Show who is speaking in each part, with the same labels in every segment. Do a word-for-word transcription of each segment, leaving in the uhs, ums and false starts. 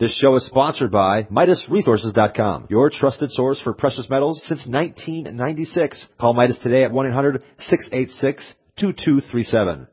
Speaker 1: This show is sponsored by Midas Resources dot com, your trusted source for precious metals since nineteen ninety-six. Call Midas today at one eight hundred, six eight six, two two three seven.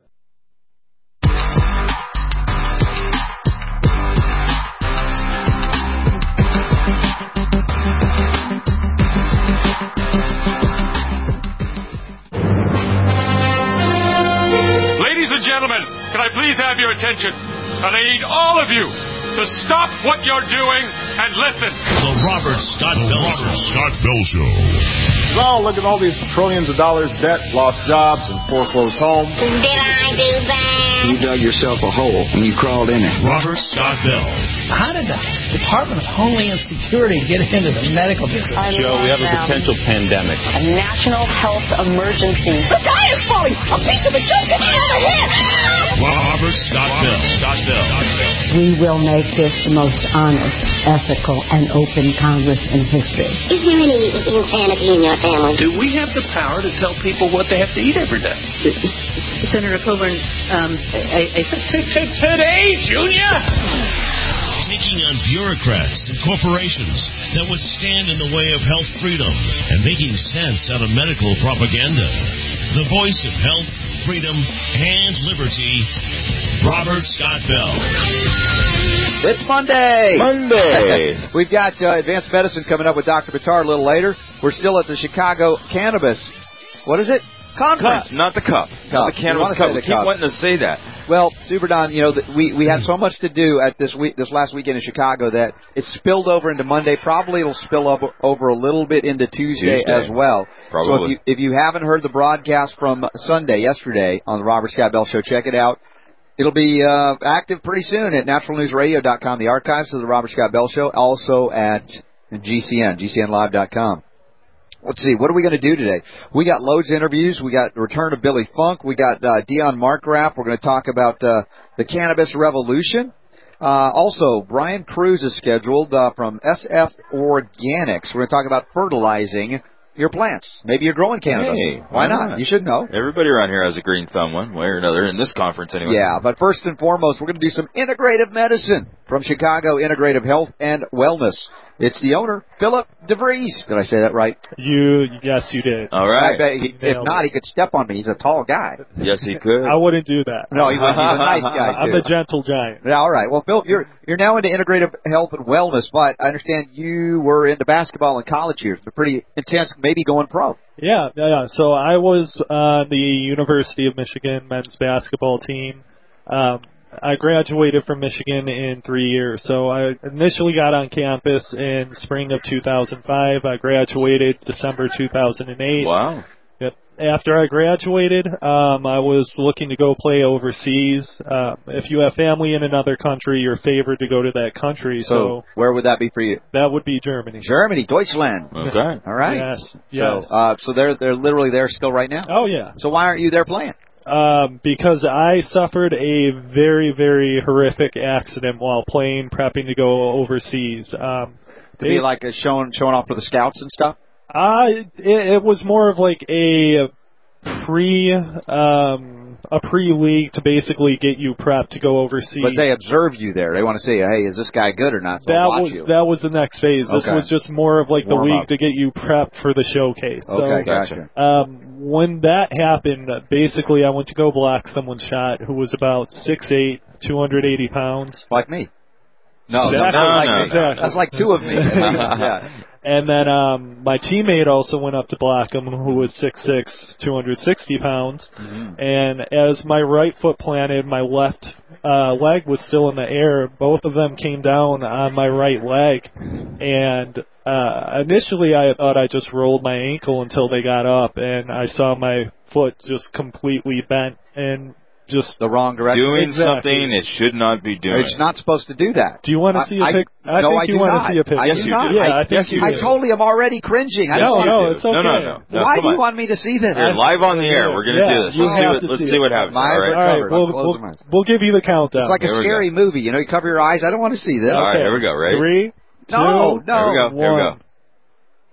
Speaker 2: Ladies and gentlemen, can I please have your attention? And I need all of you to stop what you're doing and listen.
Speaker 3: The Robert Scott Bell Show. Robert Scott Bell Show.
Speaker 4: Oh, look at all these trillions of dollars debt, lost jobs, and foreclosed homes.
Speaker 5: Did I do that?
Speaker 6: You dug yourself a hole and you crawled in it.
Speaker 3: Robert Scott Bell.
Speaker 7: How did the Department of Homeland Security get into the medical business?
Speaker 8: Joe, we have a potential pandemic.
Speaker 9: A national health emergency.
Speaker 7: The sky is falling! A piece of it just hit me on the head!
Speaker 3: Robert Scott Bell. Scott Bell.
Speaker 10: We will make this the most honest, ethical, and open Congress in history.
Speaker 5: Is there any insanity in your family?
Speaker 11: Do we have the power to tell people what they have to eat every day?
Speaker 12: Senator Coburn, um, I, I
Speaker 11: today, Junior!
Speaker 3: Taking on bureaucrats and corporations that would stand in the way of health freedom and making sense out of medical propaganda. The voice of health, freedom, and liberty, Robert Scott Bell.
Speaker 13: It's Monday.
Speaker 4: Monday.
Speaker 13: We've got uh, Advanced Medicine coming up with Doctor Bitar a little later. We're still at the Chicago Cannabis. What is it? Conference.
Speaker 14: Cup, not the cup.
Speaker 13: cup.
Speaker 14: Not the cannabis cup. We keep
Speaker 13: cup.
Speaker 14: wanting to say that.
Speaker 13: Well, Super Don, you know, we we had so much to do at this week, this last weekend in Chicago that it spilled over into Monday. Probably it'll spill over, over a little bit into Tuesday, Tuesday. as well.
Speaker 14: Probably.
Speaker 13: So if you if you haven't heard the broadcast from Sunday, yesterday, on the Robert Scott Bell Show, check it out. It'll be uh, active pretty soon at natural news radio dot com, the archives of the Robert Scott Bell Show, also at G C N, G C N live dot com. Let's see, what are we going to do today? We got loads of interviews. We got the return of Billy Funk. We got uh, Dion Markgraf. We're going to talk about uh, the cannabis revolution. Uh, also, Brian Cruz is scheduled uh, from S F Organics. We're going to talk about fertilizing your plants. Maybe you're growing cannabis.
Speaker 14: Hey,
Speaker 13: why, why not?
Speaker 14: not?
Speaker 13: You should know.
Speaker 14: Everybody around here has a green thumb one way or another, in this conference anyway.
Speaker 13: Yeah, but first and foremost, we're going to do some integrative medicine from Chicago Integrative Health and Wellness. It's the owner, Philip DeVries. Did I say that right?
Speaker 15: You, yes, you did.
Speaker 14: All right.
Speaker 13: I bet he, if not, he could step on me. He's a tall guy.
Speaker 14: Yes, he could.
Speaker 15: I wouldn't do that.
Speaker 13: No, he wouldn't. He's a nice guy, too.
Speaker 15: I'm a gentle giant.
Speaker 13: Yeah, all right. Well, Phil, you're you're now into integrative health and wellness, but I understand you were into basketball in college years. They're pretty intense, maybe going pro.
Speaker 15: Yeah, yeah. So I was on the University of Michigan men's basketball team. Um, I graduated from Michigan in three years. So I initially got on campus in spring of two thousand five. I graduated December two thousand eight.
Speaker 14: Wow.
Speaker 15: Yep. After I graduated, um, I was looking to go play overseas. Uh, if you have family in another country, you're favored to go to that country. So,
Speaker 13: so where would that be for you?
Speaker 15: That would be Germany.
Speaker 13: Germany, Deutschland.
Speaker 14: Okay.
Speaker 13: All right.
Speaker 15: Yes.
Speaker 13: So,
Speaker 15: yes.
Speaker 13: uh, so they're they're literally there still right now?
Speaker 15: Oh, yeah.
Speaker 13: So why aren't you there playing?
Speaker 15: Um, because I suffered a very, very horrific accident while playing, prepping to go overseas. Um,
Speaker 13: to be it, like a showing showing off for the scouts and stuff?
Speaker 15: Uh, it, it was more of like a pre um, a pre-league to basically get you prepped to go overseas.
Speaker 13: But they observe you there. They want to say, hey, is this guy good or not? So
Speaker 15: that
Speaker 13: watch
Speaker 15: was
Speaker 13: you.
Speaker 15: that was the next phase. This
Speaker 13: okay.
Speaker 15: was just more of like the
Speaker 13: Warm
Speaker 15: week
Speaker 13: up.
Speaker 15: to get you prepped for the showcase.
Speaker 13: Okay,
Speaker 15: so,
Speaker 13: gotcha.
Speaker 15: Um, when that happened, basically I went to go block someone's shot who was about six eight, two hundred eighty pounds.
Speaker 13: Like me. No,
Speaker 15: exactly.
Speaker 13: no, no,
Speaker 15: like
Speaker 13: no,
Speaker 15: exactly.
Speaker 13: no. That's like two of me. yeah.
Speaker 15: And then um, my teammate also went up to block him, who was six six, two hundred sixty pounds.
Speaker 13: Mm-hmm.
Speaker 15: And as my right foot planted, my left uh, leg was still in the air. Both of them came down on my right leg. And uh, initially I thought I just rolled my ankle until they got up, and I saw my foot just completely bent and just
Speaker 13: the wrong direction.
Speaker 14: Doing
Speaker 15: exactly.
Speaker 14: something it should not be doing.
Speaker 13: It's not supposed to do that.
Speaker 15: Do you want to see
Speaker 13: I,
Speaker 15: a pic? I,
Speaker 13: I no,
Speaker 15: think
Speaker 13: I
Speaker 15: you
Speaker 13: do
Speaker 15: want
Speaker 13: not.
Speaker 15: to see a picture.
Speaker 13: I
Speaker 14: yes, you
Speaker 13: do.
Speaker 14: do.
Speaker 15: Yeah, I,
Speaker 14: I
Speaker 15: think
Speaker 14: yes, you
Speaker 15: do.
Speaker 13: I totally am already cringing. I
Speaker 15: no,
Speaker 13: don't
Speaker 15: no,
Speaker 13: to.
Speaker 15: it's okay.
Speaker 14: No, no, no. no
Speaker 13: Why do
Speaker 14: on.
Speaker 13: you want me to see this?
Speaker 14: You're live on the air. We're going to
Speaker 15: yeah,
Speaker 14: do this.
Speaker 15: you
Speaker 14: Let's see
Speaker 15: have
Speaker 14: what,
Speaker 15: to
Speaker 14: let's
Speaker 15: see
Speaker 14: see
Speaker 15: it.
Speaker 14: what happens.
Speaker 13: My eyes
Speaker 14: all
Speaker 13: are
Speaker 14: right.
Speaker 15: All right, we'll, we'll, we'll give you the countdown.
Speaker 13: It's like a
Speaker 14: Here
Speaker 13: scary movie. You know, you cover your eyes. I don't want to see this.
Speaker 14: All right, here we go. Ready?
Speaker 15: Three,
Speaker 13: No,
Speaker 15: two,
Speaker 13: no.
Speaker 14: Here we go. Here we go.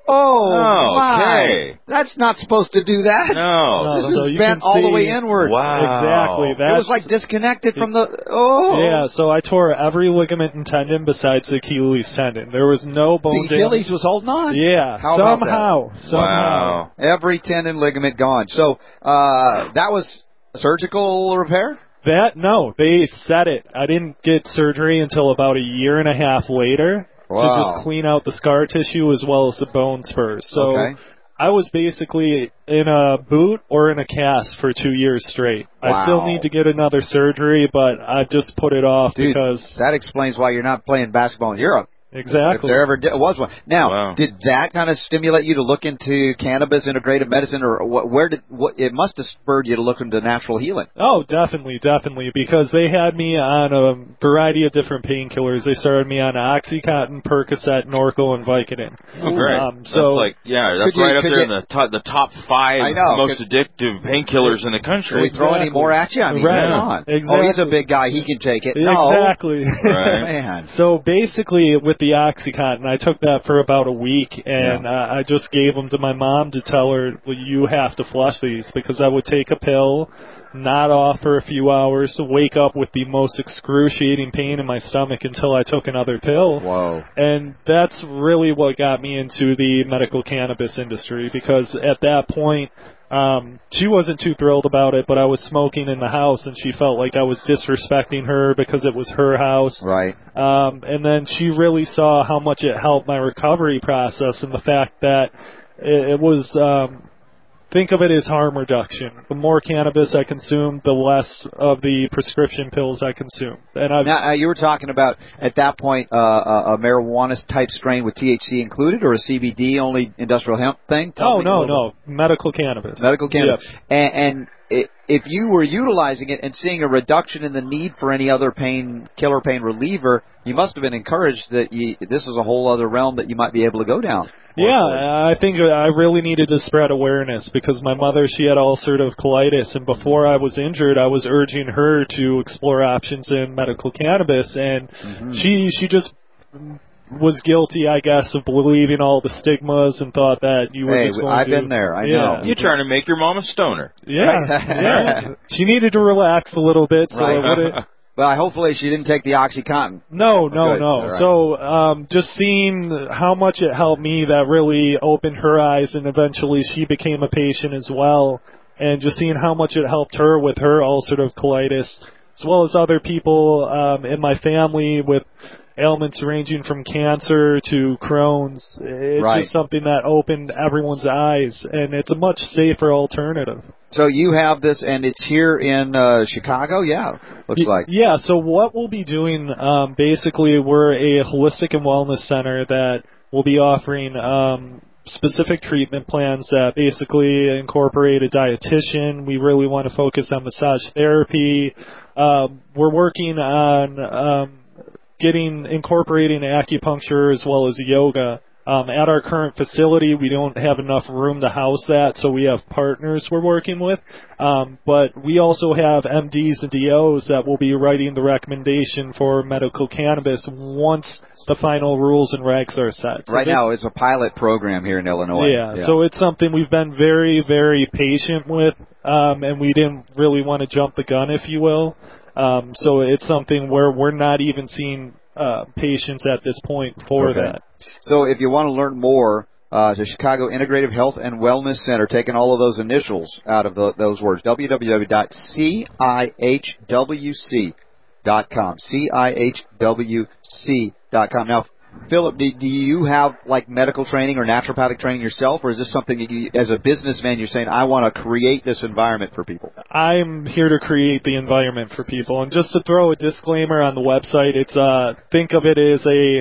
Speaker 13: Oh,
Speaker 14: Oh, okay.
Speaker 13: my. That's not supposed to do that.
Speaker 14: No.
Speaker 13: This
Speaker 15: so
Speaker 13: is
Speaker 15: you
Speaker 13: bent
Speaker 15: can
Speaker 13: all the
Speaker 15: see-
Speaker 13: way inward.
Speaker 14: Wow.
Speaker 15: Exactly.
Speaker 13: It
Speaker 15: That's,
Speaker 13: was like disconnected from the... Oh.
Speaker 15: Yeah, so I tore every ligament and tendon besides the Achilles tendon. There was no bone
Speaker 13: The Achilles was holding on?
Speaker 15: Yeah,
Speaker 13: How about
Speaker 15: somehow.
Speaker 13: that?
Speaker 15: Somehow.
Speaker 14: Wow.
Speaker 13: Every tendon, ligament gone. So, uh, that was a surgical repair?
Speaker 15: That, no, they said it. I didn't get surgery until about a year and a half later
Speaker 13: Wow.
Speaker 15: to just clean out the scar tissue as well as the bone spurs. So
Speaker 13: Okay.
Speaker 15: I was basically in a boot or in a cast for two years straight.
Speaker 13: Wow.
Speaker 15: I still need to get another surgery, but I've just put it off
Speaker 13: Dude,
Speaker 15: because...
Speaker 13: that explains why you're not playing basketball in Europe.
Speaker 15: Exactly.
Speaker 13: If there ever di- was one. Now,
Speaker 14: Wow.
Speaker 13: did that kind of stimulate you to look into cannabis, integrative medicine, or what, where did what? It must have spurred you to look into natural healing.
Speaker 15: Oh, definitely, definitely, because they had me on a variety of different painkillers. They started me on Oxycontin, Percocet, Norco, and Vicodin.
Speaker 14: Oh, great.
Speaker 15: Um,
Speaker 14: that's
Speaker 15: so
Speaker 14: like, yeah, that's
Speaker 13: Could you-
Speaker 14: right up
Speaker 13: could
Speaker 14: there
Speaker 13: you-
Speaker 14: in the top, the top five
Speaker 13: I know,
Speaker 14: most
Speaker 13: could-
Speaker 14: addictive painkillers in the
Speaker 13: Can
Speaker 14: country.
Speaker 13: we throw any
Speaker 15: Exactly.
Speaker 13: more at you? I mean,
Speaker 15: Right.
Speaker 13: come on.
Speaker 15: Exactly.
Speaker 13: Oh, he's a big guy. He can take it. No.
Speaker 15: Exactly.
Speaker 14: Right.
Speaker 13: Man.
Speaker 15: So basically, with the Oxycontin, I took that for about a week, and
Speaker 13: Yeah.
Speaker 15: uh, I just gave them to my mom to tell her, well, you have to flush these, because I would take a pill, nod off for a few hours, wake up with the most excruciating pain in my stomach until I took another pill.
Speaker 13: Whoa.
Speaker 15: And that's really what got me into the medical cannabis industry, because at that point, um, she wasn't too thrilled about it, but I was smoking in the house, and she felt like I was disrespecting her because it was her house.
Speaker 13: Right.
Speaker 15: Um, and then she really saw how much it helped my recovery process, and the fact that it, it was, um, think of it as harm reduction. The more cannabis I consumed, the less of the prescription pills I consumed. And I've,
Speaker 13: Now, uh, you were talking about, at that point, uh, a, a marijuana-type strain with T H C included, or a C B D only industrial hemp thing? Tell
Speaker 15: oh,
Speaker 13: me a
Speaker 15: no,
Speaker 13: little
Speaker 15: no, medical cannabis.
Speaker 13: bit. Medical cannabis.
Speaker 15: Yep.
Speaker 13: And, and i- if you were utilizing it and seeing a reduction in the need for any other pain, killer pain reliever, you must have been encouraged that you, this is a whole other realm that you might be able to go down.
Speaker 15: Yeah, I think I really needed to spread awareness because my mother, she had ulcerative colitis, and before I was injured, I was urging her to explore options in medical cannabis, and
Speaker 13: Mm-hmm.
Speaker 15: she she just was guilty, I guess, of believing all the stigmas and thought that you were
Speaker 13: Hey,
Speaker 15: just going
Speaker 13: I've
Speaker 15: to...
Speaker 13: been there. I
Speaker 15: yeah.
Speaker 13: know.
Speaker 14: You're trying to make your mom a stoner.
Speaker 15: Yeah, yeah. She needed to relax a little bit, so
Speaker 13: Right.
Speaker 15: it wouldn't...
Speaker 13: Well, hopefully she didn't take the Oxycontin.
Speaker 15: No, no,
Speaker 13: Good.
Speaker 15: no.
Speaker 13: All right.
Speaker 15: So um, just seeing how much it helped me, that really opened her eyes, and eventually she became a patient as well. And just seeing how much it helped her with her ulcerative colitis, as well as other people um, in my family with ailments ranging from cancer to Crohn's. It's
Speaker 13: Right.
Speaker 15: just something that opened everyone's eyes, and it's a much safer alternative.
Speaker 13: So you have this, and it's here in uh, Chicago? Yeah, looks
Speaker 15: Y-
Speaker 13: like.
Speaker 15: Yeah, so what we'll be doing, um, basically, we're a holistic and wellness center that will be offering um, specific treatment plans that basically incorporate a dietitian. We really want to focus on massage therapy. Um, we're working on um, getting incorporating acupuncture as well as yoga. Um, at our current facility, we don't have enough room to house that, so we have partners we're working with. Um, but we also have M Ds and D Os that will be writing the recommendation for medical cannabis once the final rules and regs are set. So
Speaker 13: Right
Speaker 15: this-
Speaker 13: now, it's a pilot program here in Illinois.
Speaker 15: yeah, so it's something we've been very, very patient with, um, and we didn't really want to jump the gun, if you will. Um, so it's something where we're not even seeing uh, patients at this point for
Speaker 13: Okay.
Speaker 15: that.
Speaker 13: So if you want to learn more, uh, the Chicago Integrative Health and Wellness Center, taking all of those initials out of the, those words, w w w dot c i h w c dot com, C I H W C dot com. Now, Philip, do, do you have like medical training or naturopathic training yourself, or is this something that you, as a businessman, you're saying, I want to create this environment for people?
Speaker 15: I'm here to create the environment for people. And just to throw a disclaimer on the website, it's uh, think of it as a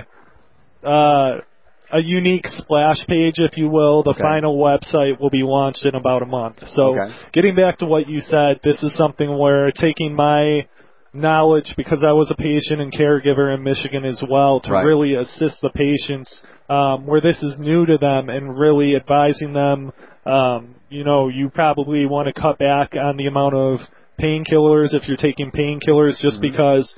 Speaker 15: uh, a unique splash page, if you will. The
Speaker 13: Okay.
Speaker 15: final website will be launched in about a month. So
Speaker 13: Okay.
Speaker 15: getting back to what you said, this is something where taking my knowledge, because I was a patient and caregiver in Michigan as well, to
Speaker 13: Right.
Speaker 15: really assist the patients um, where this is new to them and really advising them, um, you know, you probably want to cut back on the amount of painkillers if you're taking painkillers just
Speaker 13: Mm-hmm.
Speaker 15: because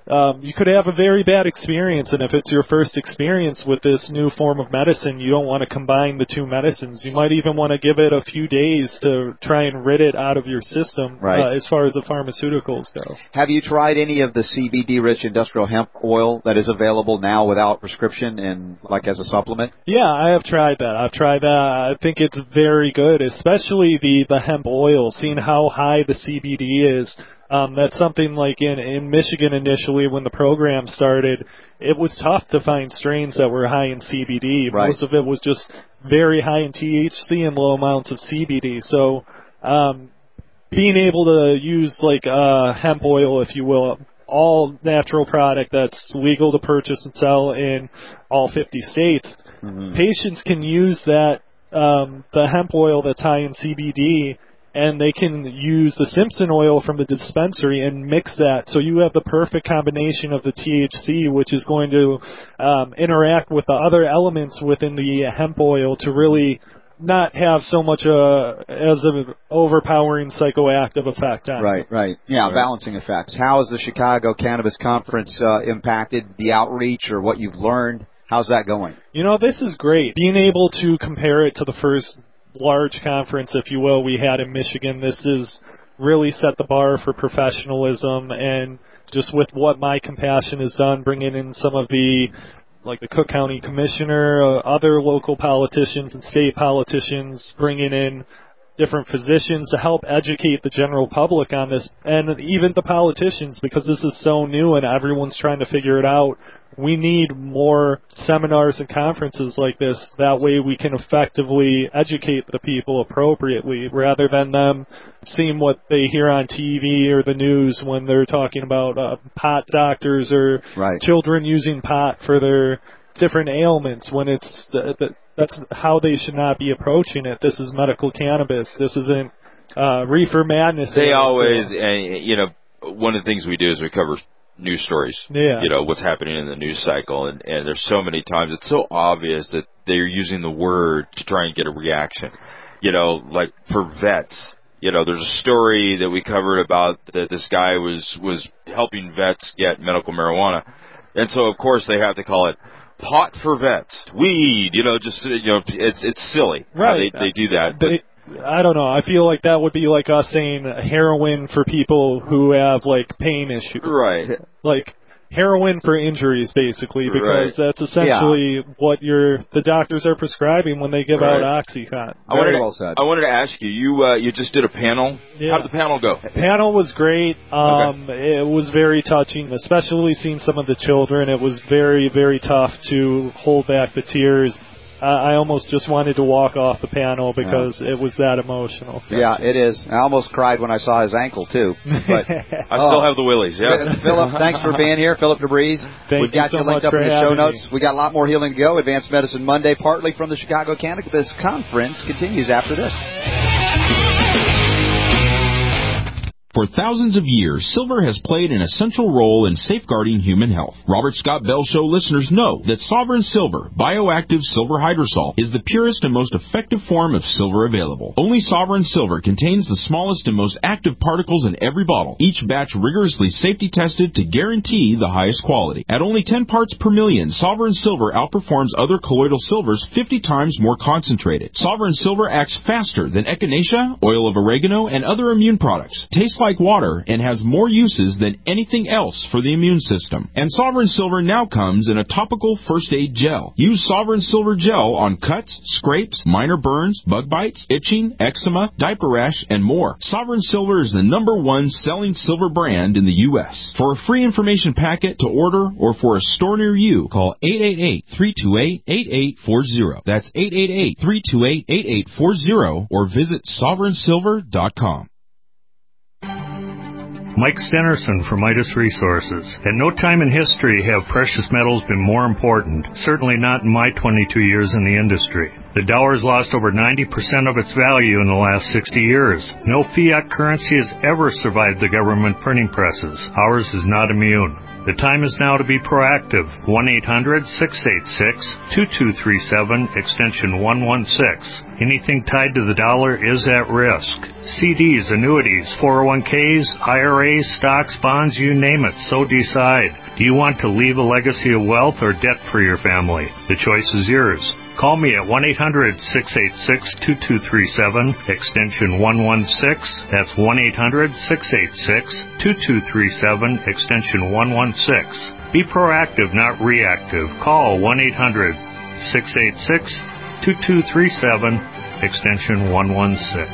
Speaker 15: um, you could have a very bad experience, and if it's your first experience with this new form of medicine, you don't want to combine the two medicines. You might even want to give it a few days to try and rid it out of your system,
Speaker 13: right.
Speaker 15: uh, as far as the pharmaceuticals go.
Speaker 13: Have you tried any of the C B D-rich industrial hemp oil that is available now without prescription and like as a supplement?
Speaker 15: Yeah, I have tried that. I've tried that. I think it's very good, especially the, the hemp oil, seeing how high the C B D is. Um, that's something like in, in Michigan initially when the program started, it was tough to find strains that were high in C B D.
Speaker 13: Right.
Speaker 15: Most of it was just very high in T H C and low amounts of C B D. So um, being able to use like uh, hemp oil, if you will, all natural product that's legal to purchase and sell in all fifty states, mm-hmm. patients can use that, um, the hemp oil that's high in C B D, and they can use the Simpson oil from the dispensary and mix that. So you have the perfect combination of the T H C, which is going to um, interact with the other elements within the hemp oil to really not have so much uh, as an overpowering psychoactive effect on
Speaker 13: Right,
Speaker 15: it.
Speaker 13: right. Yeah, right. Balancing effects. How has the Chicago Cannabis Conference uh, impacted the outreach or what you've learned? How's that going?
Speaker 15: You know, this is great. Being able to compare it to the first large conference, if you will, we had in Michigan, this is really set the bar for professionalism, and just with what My Compassion has done, bringing in some of the, like the Cook County Commissioner, uh, other local politicians and state politicians, bringing in different physicians to help educate the general public on this, and even the politicians, because this is so new and everyone's trying to figure it out. We need more seminars and conferences like this. That way we can effectively educate the people appropriately, rather than them seeing what they hear on T V or the news when they're talking about uh, pot doctors or
Speaker 13: right.
Speaker 15: children using pot for their different ailments, when it's the, the, that's how they should not be approaching it. This is medical cannabis. This isn't uh, reefer madness.
Speaker 14: They always, and you know, one of the things we do is we cover news stories,
Speaker 15: yeah.
Speaker 14: you know, what's happening in the news cycle, and, and there's so many times it's so obvious that they're using the word to try and get a reaction. You know, like for vets, you know, there's a story that we covered about that this guy was, was helping vets get medical marijuana, and so of course they have to call it pot for vets, weed, you know, just, you know, it's it's silly
Speaker 15: right.
Speaker 14: how they, they do that.
Speaker 15: They, I don't know. I feel like that would be like us saying heroin for people who have, like, pain issues.
Speaker 14: Right.
Speaker 15: Like, heroin for injuries, basically, because
Speaker 14: right.
Speaker 15: that's essentially yeah. what your the doctors are prescribing when they give
Speaker 14: right.
Speaker 15: out OxyContin.
Speaker 14: I wanted,
Speaker 13: Very well
Speaker 14: to,
Speaker 13: said.
Speaker 14: I wanted to ask you, you uh, you just did a panel.
Speaker 15: Yeah.
Speaker 14: How did the panel go?
Speaker 15: The panel was great. Um,
Speaker 14: okay.
Speaker 15: It was very touching, especially seeing some of the children. It was very, very tough to hold back the tears. Uh, I almost just wanted to walk off the panel because yeah. it was that emotional.
Speaker 13: Yeah, it is. I almost cried when I saw his ankle, too. But
Speaker 14: I still have the willies, yeah.
Speaker 13: Philip, thanks for being here. Philip DeBreeze.
Speaker 15: Thank
Speaker 13: We've got
Speaker 15: you so
Speaker 13: you linked
Speaker 15: much
Speaker 13: up
Speaker 15: for
Speaker 13: in the show
Speaker 15: having
Speaker 13: notes.
Speaker 15: me.
Speaker 13: We got a lot more healing to go. Advanced Medicine Monday, partly from the Chicago Cannabis Conference, continues after this.
Speaker 16: For thousands of years, silver has played an essential role in safeguarding human health. Robert Scott Bell Show listeners know that Sovereign Silver, bioactive silver hydrosol, is the purest and most effective form of silver available. Only Sovereign Silver contains the smallest and most active particles in every bottle, each batch rigorously safety tested to guarantee the highest quality. At only ten parts per million, Sovereign Silver outperforms other colloidal silvers fifty times more concentrated. Sovereign Silver acts faster than echinacea, oil of oregano, and other immune products. Tastes like water and has more uses than anything else for the immune system. And Sovereign Silver now comes in a topical first aid gel. Use Sovereign Silver gel on cuts, scrapes, minor burns, bug bites, itching, eczema, diaper rash, and more. Sovereign Silver is the number one selling silver brand in the U S For a free information packet to order or for a store near you, call eight eight eight, three two eight, eight eight four zero. That's eight eight eight, three two eight, eight eight four zero or visit sovereign silver dot com.
Speaker 17: Mike Stenerson from Midas Resources. At no time in history have precious metals been more important, certainly not in my twenty-two years in the industry. The dollar has lost over ninety percent of its value in the last sixty years. No fiat currency has ever survived the government printing presses. Ours is not immune. The time is now to be proactive. one eight hundred, six eight six, two two three seven, extension one one six. Anything tied to the dollar is at risk. C Ds, annuities, four oh one k's, I R As, stocks, bonds, you name it, so decide. Do you want to leave a legacy of wealth or debt for your family? The choice is yours. Call me at one eight hundred, six eight six, two two three seven, extension one one six. That's one eight hundred, six eight six, two two three seven, extension one one six. Be proactive, not reactive. Call one eight hundred, six eight six, two two three seven, extension one one six.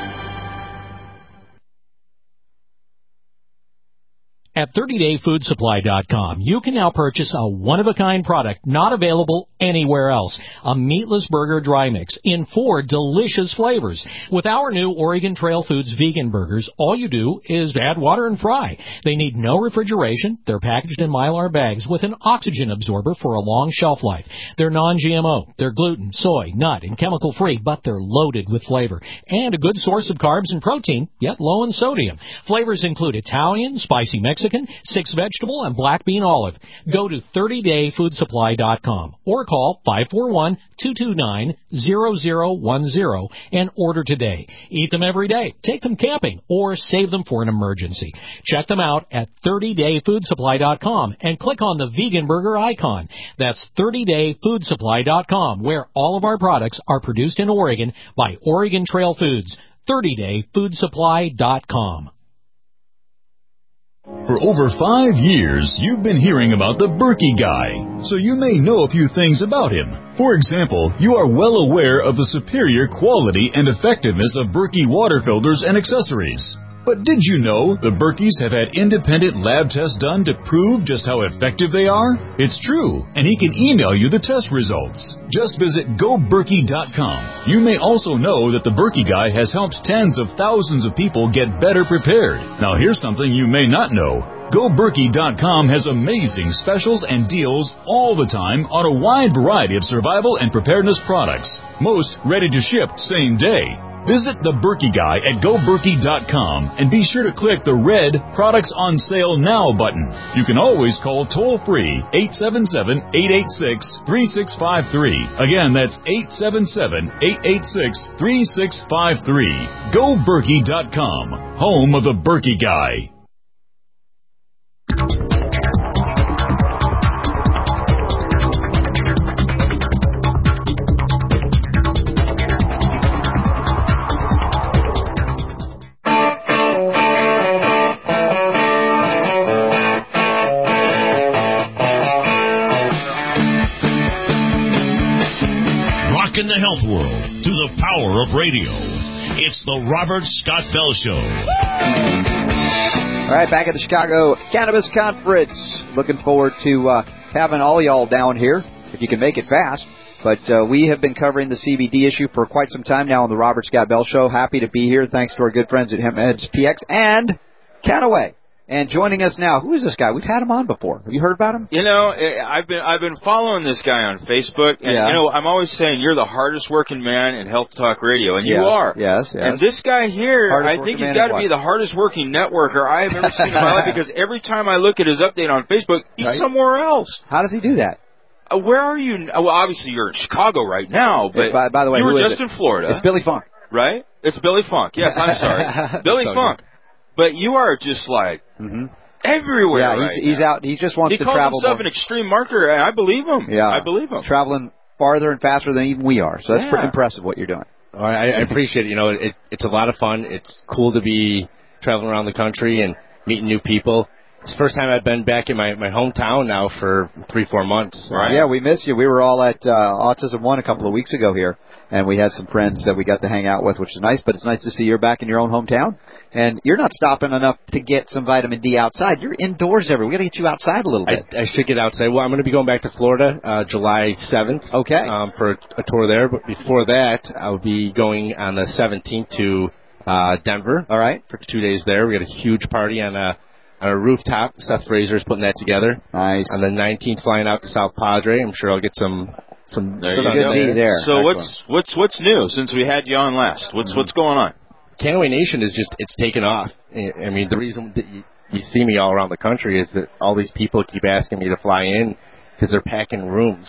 Speaker 18: At thirty day food supply dot com, you can now purchase a one-of-a-kind product not available anywhere else. A meatless burger dry mix in four delicious flavors. With our new Oregon Trail Foods vegan burgers, all you do is add water and fry. They need no refrigeration. They're packaged in Mylar bags with an oxygen absorber for a long shelf life. They're non G M O. They're gluten, soy, nut, and chemical-free, but they're loaded with flavor. And a good source of carbs and protein, yet low in sodium. Flavors include Italian, spicy Mexican, six vegetable, and black bean olive. Go to thirty day food supply dot com or call five four one, two two nine, zero zero one zero and order today. Eat them every day, take them camping, or save them for an emergency. Check them out at thirty day food supply dot com and click on the vegan burger icon. That's thirty day food supply dot com, where all of our products are produced in Oregon by Oregon Trail Foods. thirty day food supply dot com.
Speaker 19: For over five years, you've been hearing about the Berkey Guy, so you may know a few things about him. For example, you are well aware of the superior quality and effectiveness of Berkey water filters and accessories. But did you know the Berkeys have had independent lab tests done to prove just how effective they are? It's true, and he can email you the test results. Just visit go berkey dot com. You may also know that the Berkey Guy has helped tens of thousands of people get better prepared. Now here's something you may not know. go berkey dot com has amazing specials and deals all the time on a wide variety of survival and preparedness products. Most ready to ship same day. Visit the Berkey Guy at go berkey dot com and be sure to click the red Products on Sale Now button. You can always call toll-free eight seven seven, eight eight six, three six five three. Again, that's eight seven seven, eight eight six, three six five three. go berkey dot com, home of the Berkey Guy.
Speaker 3: In the health world through the power of radio. It's the Robert Scott Bell Show.
Speaker 13: All right, back at the Chicago Cannabis Conference. Looking forward to uh, having all y'all down here, if you can make it fast. But uh, we have been covering the C B D issue for quite some time now on the Robert Scott Bell Show. Happy to be here. Thanks to our good friends at HempMeds P X and Cannaway. And joining us now, who is this guy? We've had him on before. Have you heard about him?
Speaker 14: You know, I've been I've been following this guy on Facebook, and
Speaker 13: yeah.
Speaker 14: you know, I'm always saying you're the hardest working man in Health Talk Radio, and
Speaker 13: yes.
Speaker 14: you are.
Speaker 13: Yes, yes.
Speaker 14: And this guy here,
Speaker 13: hardest
Speaker 14: I think he's got to be the hardest working networker I have ever seen in my life, because every time I look at his update on Facebook, he's right. somewhere else.
Speaker 13: How does he do that?
Speaker 14: Uh, where are you? Well, obviously you're in Chicago right now, but
Speaker 13: yeah, by, by the way,
Speaker 14: you were
Speaker 13: who
Speaker 14: just
Speaker 13: is it?
Speaker 14: in Florida.
Speaker 13: It's Billy Funk.
Speaker 14: Right? It's Billy Funk. Yes, I'm sorry. Billy so Funk. Good. But you are just like...
Speaker 13: Mm-hmm.
Speaker 14: Everywhere,
Speaker 13: yeah,
Speaker 14: right
Speaker 13: he's, he's out. He just wants
Speaker 14: he
Speaker 13: to travel.
Speaker 14: He calls himself
Speaker 13: more.
Speaker 14: an extreme marketer, and I believe him.
Speaker 13: Yeah,
Speaker 14: I believe him.
Speaker 13: Traveling farther and faster than even we are. So that's
Speaker 14: yeah.
Speaker 13: pretty impressive what you're doing.
Speaker 20: Oh, I, I appreciate it. You know, it, it's a lot of fun. It's cool to be traveling around the country and meeting new people. It's the first time I've been back in my, my hometown now for three, four months.
Speaker 13: Right. Yeah, we missed you. We were all at uh, Autism One a couple of weeks ago here, and we had some friends that we got to hang out with, which is nice. But it's nice to see you're back in your own hometown. And you're not stopping enough to get some vitamin D outside. You're indoors everywhere. We got to get you outside a little bit.
Speaker 20: I, I should get outside. Well, I'm going to be going back to Florida uh, July seventh.
Speaker 13: Okay.
Speaker 20: Um, for a, a tour there. But before that, I'll be going on the seventeenth to uh, Denver.
Speaker 13: All right.
Speaker 20: For two days there. We got a huge party on a, on a rooftop. Seth Fraser's putting that together.
Speaker 13: Nice.
Speaker 20: On the nineteenth, flying out to South Padre. I'm sure I'll get some some,
Speaker 13: some good D there.
Speaker 14: So
Speaker 13: Excellent.
Speaker 14: what's what's what's new since we had you on last? What's mm-hmm. what's going on?
Speaker 20: Cannaway Nation is just, it's taken off. I mean, the reason that you, you see me all around the country is that all these people keep asking me to fly in because they're packing rooms.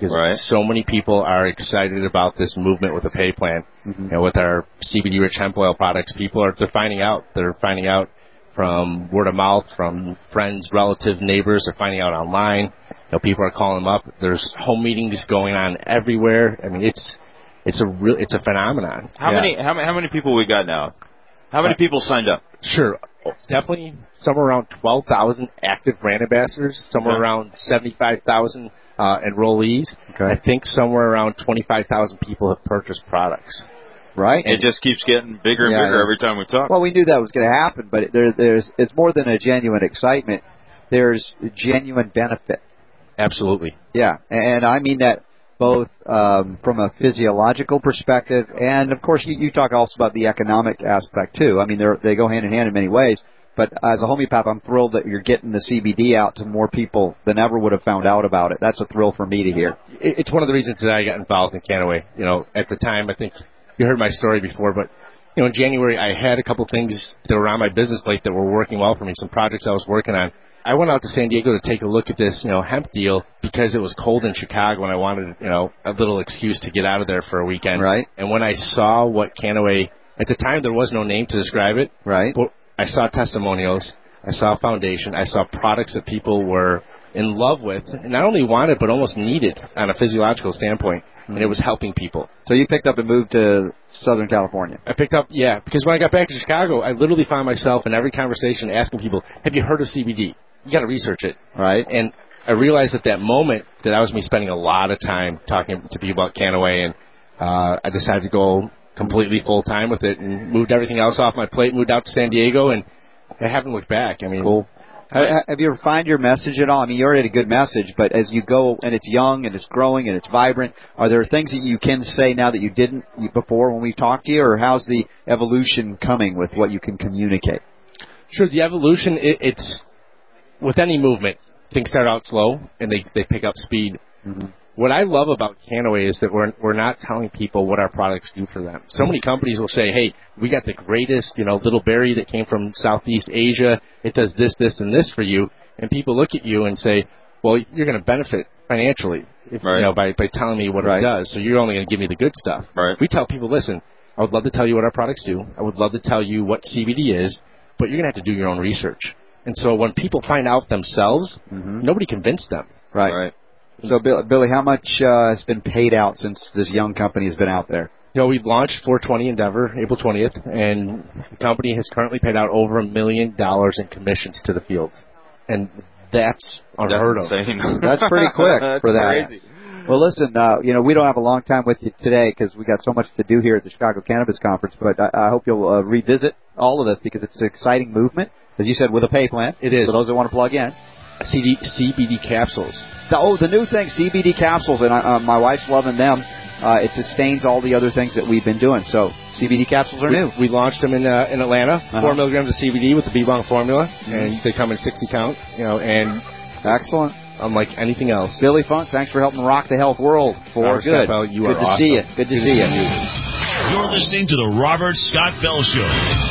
Speaker 20: because
Speaker 14: right.
Speaker 20: so many people are excited about this movement with the pay plan. Mm-hmm. You know, with our C B D-rich hemp oil products, people are they're finding out. They're finding out from word of mouth, from friends, relatives, neighbors. They're finding out online. You know, people are calling them up. There's home meetings going on everywhere. I mean, it's it's a real it's a phenomenon.
Speaker 14: How yeah. many how, how many people we got now? How many uh, people signed up?
Speaker 20: Sure. Definitely somewhere around twelve thousand active brand ambassadors, somewhere okay. around seventy-five thousand uh, enrollees.
Speaker 13: Okay.
Speaker 20: I think somewhere around twenty-five thousand people have purchased products.
Speaker 13: Right.
Speaker 14: And it just keeps getting bigger and
Speaker 13: yeah,
Speaker 14: bigger
Speaker 13: yeah.
Speaker 14: every time we talk.
Speaker 13: Well, we knew that was going to happen, but there, there's it's more than a genuine excitement. There's genuine benefit.
Speaker 20: Absolutely.
Speaker 13: Yeah, and I mean that both um, from a physiological perspective, and of course you, you talk also about the economic aspect too. I mean, they they go hand in hand in many ways. But as a homeopath, I'm thrilled that you're getting the C B D out to more people than ever would have found out about it. That's a thrill for me to hear.
Speaker 20: It's one of the reasons that I got involved in Canaway. You know, at the time, I think you heard my story before, but you know, in January, I had a couple things that were on my business plate that were working well for me. Some projects I was working on. I went out to San Diego to take a look at this, you know, hemp deal because it was cold in Chicago and I wanted, you know, a little excuse to get out of there for a weekend.
Speaker 13: Right.
Speaker 20: And when I saw what Canaway, at the time there was no name to describe it.
Speaker 13: Right.
Speaker 20: But I saw testimonials. I saw foundation. I saw products that people were in love with, and not only wanted but almost needed on a physiological standpoint. Mm-hmm. And it was helping people.
Speaker 13: So you picked up and moved to Southern California.
Speaker 20: I picked up, yeah, because when I got back to Chicago, I literally found myself in every conversation asking people, "Have you heard of C B D?" You got to research it.
Speaker 13: Right.
Speaker 20: And I realized at that moment that that was me spending a lot of time talking to people about Canaway, and uh, I decided to go completely full-time with it and moved everything else off my plate, moved out to San Diego, and I haven't looked back. I mean,
Speaker 13: cool. Have you ever found your message at all? I mean, you already had a good message, but as you go and it's young and it's growing and it's vibrant, are there things that you can say now that you didn't before when we talked to you, or how's the evolution coming with what you can communicate?
Speaker 20: Sure, the evolution, it, it's... with any movement, things start out slow and they, they pick up speed. Mm-hmm. What I love about Canaway is that we're we're not telling people what our products do for them. So many companies will say, "Hey, we got the greatest, you know, little berry that came from Southeast Asia. It does this, this, and this for you." And people look at you and say, "Well, you're going to benefit financially, if,
Speaker 14: right.
Speaker 20: you know, by by telling me what
Speaker 13: right.
Speaker 20: it does. So you're only going to give me the good stuff."
Speaker 14: Right.
Speaker 20: We tell people, "Listen, I would love to tell you what our products do. I would love to tell you what C B D is, but you're going to have to do your own research." And so when people find out themselves, mm-hmm. nobody convinced them.
Speaker 13: Right.
Speaker 14: Right.
Speaker 13: So, Billy, how much uh, has been paid out since this young company has been out there?
Speaker 20: You know, we've launched four twenty Endeavor, April twentieth, and the company has currently paid out over a million dollars in commissions to the field. And that's unheard
Speaker 14: that's
Speaker 20: of.
Speaker 14: Insane.
Speaker 13: That's pretty quick
Speaker 14: that's
Speaker 13: for that.
Speaker 14: Crazy.
Speaker 13: Well, listen, uh, you know, we don't have a long time with you today because we got so much to do here at the Chicago Cannabis Conference, but I, I hope you'll uh, revisit all of this because it's an exciting movement. As you said, with a pay plan.
Speaker 20: It is.
Speaker 13: For those that want to plug in.
Speaker 20: C D, C B D capsules.
Speaker 13: The, oh, the new thing, C B D capsules, and I, uh, my wife's loving them. Uh, it sustains all the other things that we've been doing. So C B D capsules are
Speaker 20: we,
Speaker 13: new.
Speaker 20: We launched them in uh, in Atlanta, uh-huh. four milligrams of C B D with the B-Bong formula, mm-hmm. and they come in sixty count. You know, and
Speaker 13: excellent.
Speaker 20: Unlike anything else.
Speaker 13: Billy Funk, thanks for helping rock the health world. For
Speaker 20: Robert
Speaker 13: good.
Speaker 20: Scott Bell, you
Speaker 13: good
Speaker 20: are
Speaker 13: to
Speaker 20: awesome.
Speaker 13: see you. Good to
Speaker 20: good
Speaker 13: see
Speaker 20: to
Speaker 13: you.
Speaker 20: you.
Speaker 3: You're listening to the Robert Scott Bell Show.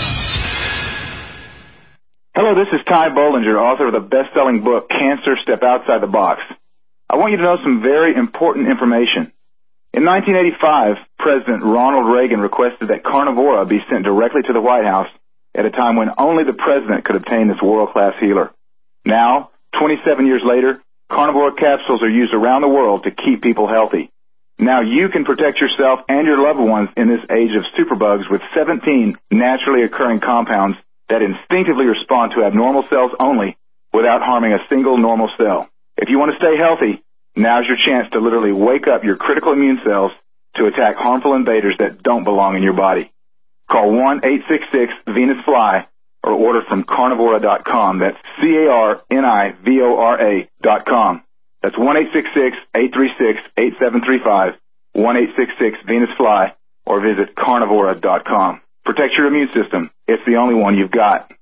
Speaker 4: Hello, this is Ty Bollinger, author of the best-selling book, Cancer, Step Outside the Box. I want you to know some very important information. In nineteen eighty-five, President Ronald Reagan requested that Carnivora be sent directly to the White House at a time when only the president could obtain this world-class healer. Now, twenty-seven years later, Carnivora capsules are used around the world to keep people healthy. Now you can protect yourself and your loved ones in this age of superbugs with seventeen naturally occurring compounds that instinctively respond to abnormal cells only without harming a single normal cell. If you want to stay healthy, now's your chance to literally wake up your critical immune cells to attack harmful invaders that don't belong in your body. Call one eight six six Venus Fly or order from carnivora dot com. That's C A R N I V O R A dot com. That's one eight six six, eight three six, eight seven three five, one eight six six Venus Fly, or visit carnivora dot com. Protect your immune system. It's the only one you've got.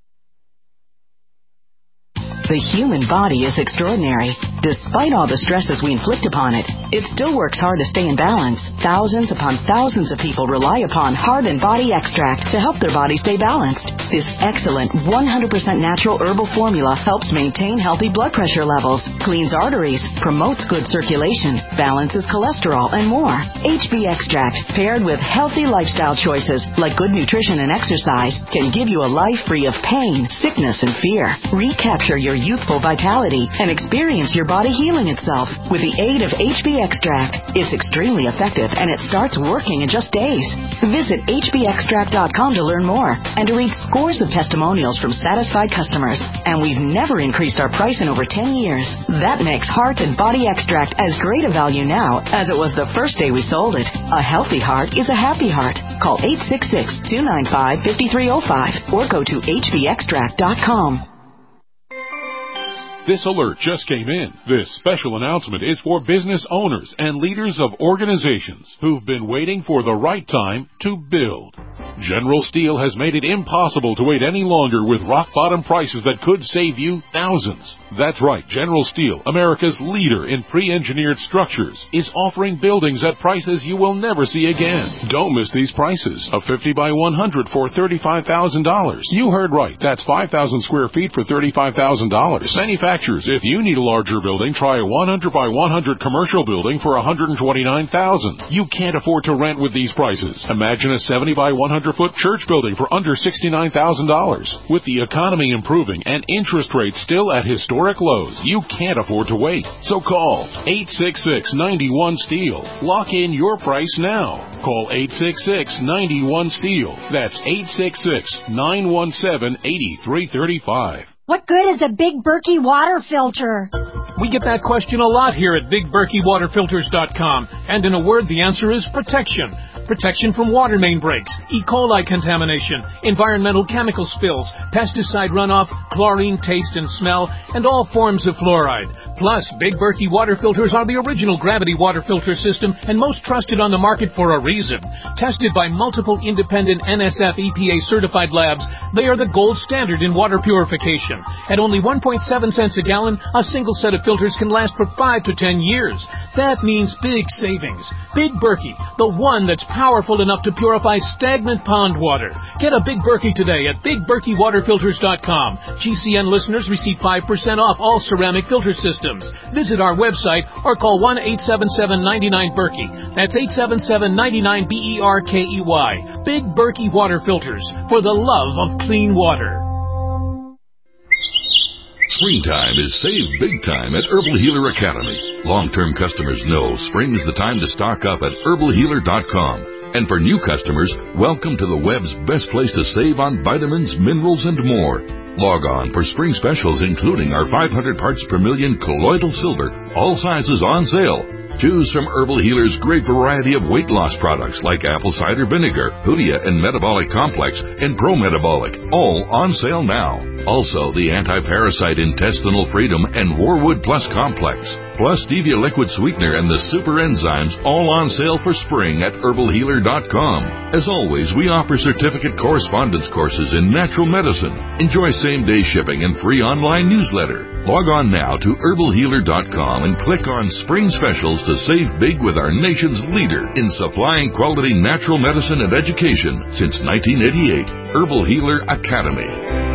Speaker 21: The human body is extraordinary. Despite all the stresses we inflict upon it, it still works hard to stay in balance. Thousands upon thousands of people rely upon Heart and Body Extract to help their body stay balanced. This excellent one hundred percent natural herbal formula helps maintain healthy blood pressure levels, cleans arteries, promotes good circulation, balances cholesterol, and more. H B Extract, paired with healthy lifestyle choices like good nutrition and exercise, can give you a life free of pain, sickness, and fear. Recapture your youthful vitality and experience your body healing itself with the aid of H B Extract. It's extremely effective, and it starts working in just days. Visit H B extract dot com to learn more and to read scores of testimonials from satisfied customers. And we've never increased our price in over ten years. That makes Heart and Body Extract as great a value now as it was the first day we sold it. A healthy heart is a happy heart. Call eight six six, two nine five, five three zero five or go to H B extract dot com.
Speaker 1: This alert just came in. This special announcement is for business owners and leaders of organizations who've been waiting for the right time to build. General Steel has made it impossible to wait any longer with rock-bottom prices that could save you thousands. That's right, General Steel, America's leader in pre-engineered structures, is offering buildings at prices you will never see again. Don't miss these prices. A fifty by one hundred for thirty-five thousand dollars. You heard right. That's five thousand square feet for thirty-five thousand dollars. Manufacturers, if you need a larger building, try a one hundred by one hundred commercial building for one hundred twenty-nine thousand dollars. You can't afford to rent with these prices. Imagine a seventy by one hundred foot church building for under sixty-nine thousand dollars. With the economy improving and interest rates still at historic lows, you can't afford to wait. So call eight six six, nine one, STEEL. Lock in your price now. Call eight six six, nine one, STEEL. That's eight six six, nine one seven, eight three three five.
Speaker 22: What good is a Big Berkey water filter?
Speaker 23: We get that question a lot here at Big Berkey Water Filters dot com. And in a word, the answer is protection. Protection from water main breaks, E. coli contamination, environmental chemical spills, pesticide runoff, chlorine taste and smell, and all forms of fluoride. Plus, Big Berkey water filters are the original gravity water filter system and most trusted on the market for a reason. Tested by multiple independent N S F E P A certified labs, they are the gold standard in water purification. At only one point seven cents a gallon, a single set of filters can last for five to ten years. That means big savings. Big Berkey, the one that's powerful enough to purify stagnant pond water. Get a Big Berkey today at Big Berkey Water Filters dot com. G C N listeners receive five percent off all ceramic filter systems. Visit our website or call one eight seven seven, nine nine, Berkey. That's eight seven seven, nine nine, B E R K E Y. Big Berkey Water Filters, for the love of clean water.
Speaker 24: Springtime is save big time at Herbal Healer Academy. Long-term customers know spring is the time to stock up at herbal healer dot com. And for new customers, welcome to the web's best place to save on vitamins, minerals, and more. Log on for spring specials including our five hundred parts per million colloidal silver, all sizes on sale. Choose from Herbal Healer's great variety of weight loss products like apple cider vinegar, Hoodia and Metabolic Complex, and Pro Metabolic, all on sale now. Also, the Anti-Parasite Intestinal Freedom and Warwood Plus Complex, plus Stevia Liquid Sweetener and the Super Enzymes, all on sale for spring at herbal healer dot com. As always, we offer certificate correspondence courses in natural medicine. Enjoy same-day shipping and free online newsletter. Log on now to herbal healer dot com and click on Spring Specials to save big with our nation's leader in supplying quality natural medicine and education since nineteen eighty-eight, Herbal Healer Academy.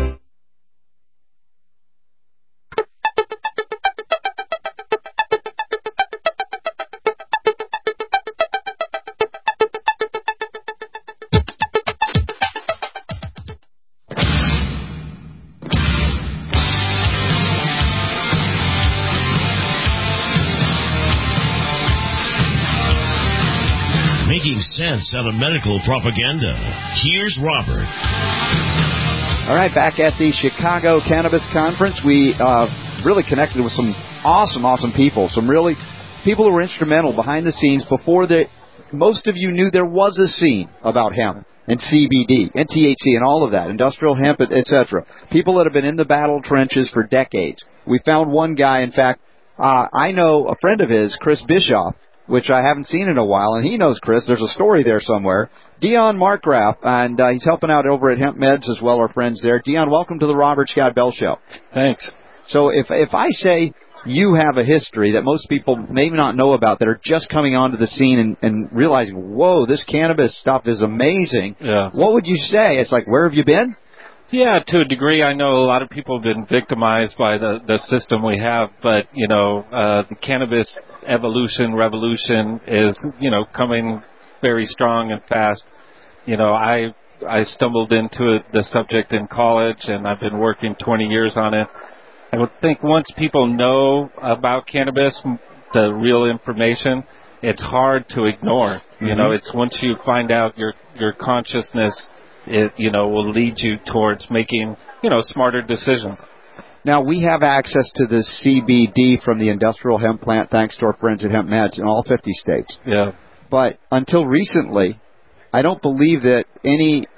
Speaker 3: Making sense out of medical propaganda. Here's Robert.
Speaker 13: All right, back at the Chicago Cannabis Conference, we uh, really connected with some awesome, awesome people. Some really people who were instrumental behind the scenes before the, most of you knew there was a scene about hemp and C B D and T H C and all of that, industrial hemp, et cetera. People that have been in the battle trenches for decades. We found one guy, in fact, uh, I know a friend of his, Chris Bischoff, which I haven't seen in a while, and he knows Chris. There's a story there somewhere. Dion Markgraf, and uh, he's helping out over at Hemp Meds as well, our friends there. Dion, welcome to the Robert Scott Bell Show.
Speaker 25: Thanks.
Speaker 13: So if if I say you have a history that most people may not know about that are just coming onto the scene and, and realizing, whoa, this cannabis stuff is amazing,
Speaker 25: yeah.
Speaker 13: What would you say? It's like, where have you been?
Speaker 2: Yeah, to a degree. I know a lot of people have been victimized by the, the system we have, but, you know, uh, the cannabis evolution, revolution is, you know, coming very strong and fast. You know, I I stumbled into it, the subject in college, and I've been working twenty years on it. I would think once people know about cannabis, the real information, it's hard to ignore. Mm-hmm. You know, it's once you find out your your consciousness, it, you know, will lead you towards making, you know, smarter decisions.
Speaker 13: Now, we have access to the C B D from the industrial hemp plant, thanks to our friends at Hemp Meds in all fifty states.
Speaker 2: Yeah.
Speaker 13: But until recently, I don't believe that any,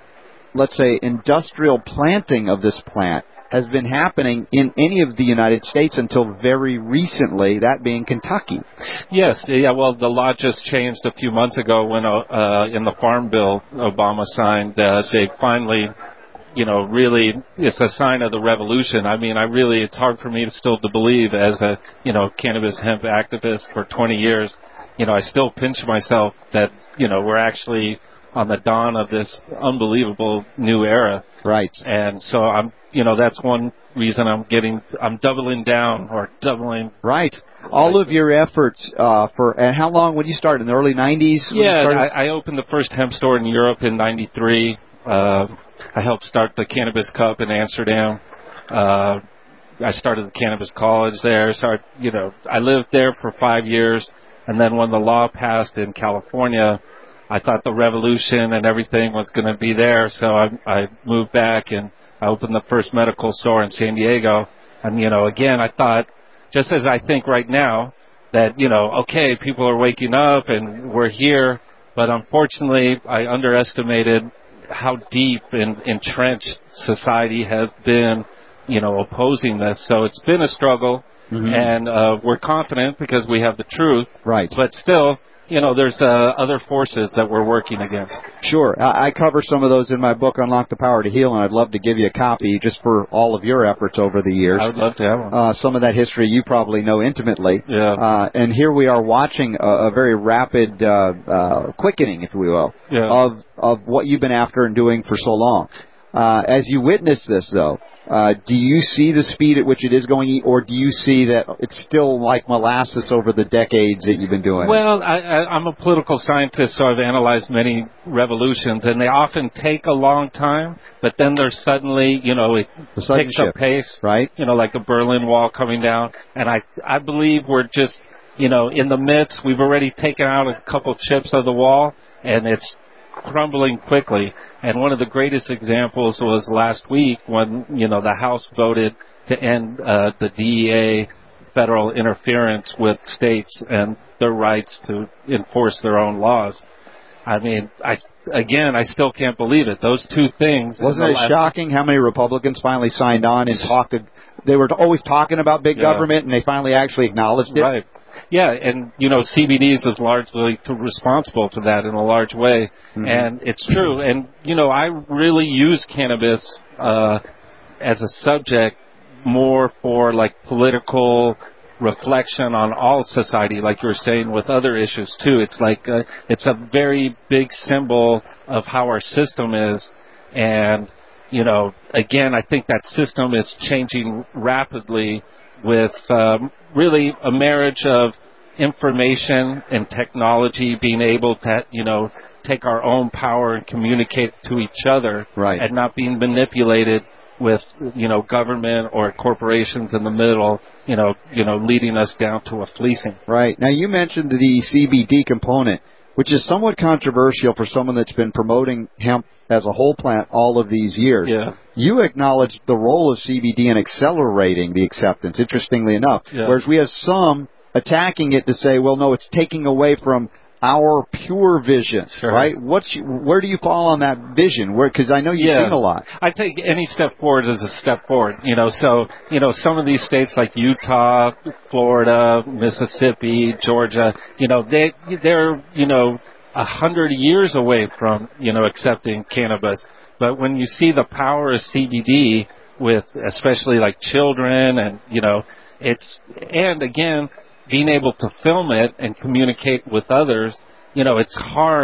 Speaker 13: let's say, industrial planting of this plant has been happening in any of the United States until very recently, that being Kentucky.
Speaker 2: Yes, yeah, well, the law just changed a few months ago when uh, in the Farm Bill Obama signed, uh, they finally, you know, really, it's a sign of the revolution. I mean, I really, it's hard for me to still to believe as a, you know, cannabis hemp activist for twenty years, you know, I still pinch myself that, you know, we're actually on the dawn of this unbelievable new era.
Speaker 13: Right.
Speaker 2: And so I'm, you know, that's one reason I'm getting, I'm doubling down or doubling.
Speaker 13: Right. All of your efforts uh, for, and how long, when you started, in the early nineties?
Speaker 2: Yeah, I, I opened the first hemp store in Europe in ninety-three. Uh, I helped start the Cannabis Cup in Amsterdam. Uh, I started the Cannabis College there. So, I, you know, I lived there for five years. And then when the law passed in California, I thought the revolution and everything was going to be there. So I, I moved back and I opened the first medical store in San Diego. And, you know, again, I thought, just as I think right now, that, you know, okay, people are waking up and we're here. But unfortunately, I underestimated how deep and entrenched society has been, you know, opposing this. So it's been a struggle. Mm-hmm. And uh, we're confident because we have the truth.
Speaker 13: Right.
Speaker 2: But still, you know, there's uh, other forces that we're working against.
Speaker 13: Sure. I, I cover some of those in my book, Unlock the Power to Heal, and I'd love to give you a copy just for all of your efforts over the years.
Speaker 2: I would love to have one.
Speaker 13: Uh, some of that history you probably know intimately.
Speaker 2: Yeah.
Speaker 13: Uh, and here we are watching a, a very rapid uh, uh, quickening, if we will,
Speaker 2: yeah.
Speaker 13: of, of what you've been after and doing for so long. Uh, as you witness this, though, Uh, do you see the speed at which it is going, or do you see that it's still like molasses over the decades that you've been doing?
Speaker 2: Well, I, I, I'm a political scientist, so I've analyzed many revolutions, and they often take a long time, but then there's suddenly, you know, it picks
Speaker 13: shift,
Speaker 2: up pace,
Speaker 13: right?
Speaker 2: You know, like a Berlin Wall coming down, and I, I believe we're just, you know, in the midst. We've already taken out a couple chips of the wall, and it's crumbling quickly. And one of the greatest examples was last week when, you know, the House voted to end uh, the D E A federal interference with states and their rights to enforce their own laws. I mean, I again, I still can't believe it. Those two things.
Speaker 13: Wasn't it shocking how many Republicans finally signed on and talked? To, they were always talking about big
Speaker 2: yeah.
Speaker 13: government, and they finally actually acknowledged it.
Speaker 2: Right. Yeah, and, you know, C B Ds is largely to responsible for that in a large way, mm-hmm. and it's true. And, you know, I really use cannabis uh, as a subject more for, like, political reflection on all society, like you were saying, with other issues, too. It's like a, it's a very big symbol of how our system is, and, you know, again, I think that system is changing rapidly with um, really a marriage of information and technology, being able to, you know, take our own power and communicate to each other,
Speaker 13: right.
Speaker 2: and not being manipulated with, you know, government or corporations in the middle, you know, you know, leading us down to a fleecing.
Speaker 13: Right. Now, you mentioned the C B D component, which is somewhat controversial for someone that's been promoting hemp as a whole plant all of these years.
Speaker 2: Yeah.
Speaker 13: You acknowledge the role of C B D in accelerating the acceptance, interestingly enough,
Speaker 2: yeah.
Speaker 13: whereas we have some attacking it to say, well, no, it's taking away from our pure vision,
Speaker 2: sure.
Speaker 13: right? What's, where do you fall on that vision? Because I know you've
Speaker 2: yeah.
Speaker 13: seen a lot.
Speaker 2: I take any step forward as a step forward, you know, so, you know, some of these states like Utah, Florida, Mississippi, Georgia, you know, they, they're, you know, a hundred years away from, you know, accepting cannabis. But when you see the power of C B D with especially like children and, you know, it's, and again, being able to film it and communicate with others, you know, it's hard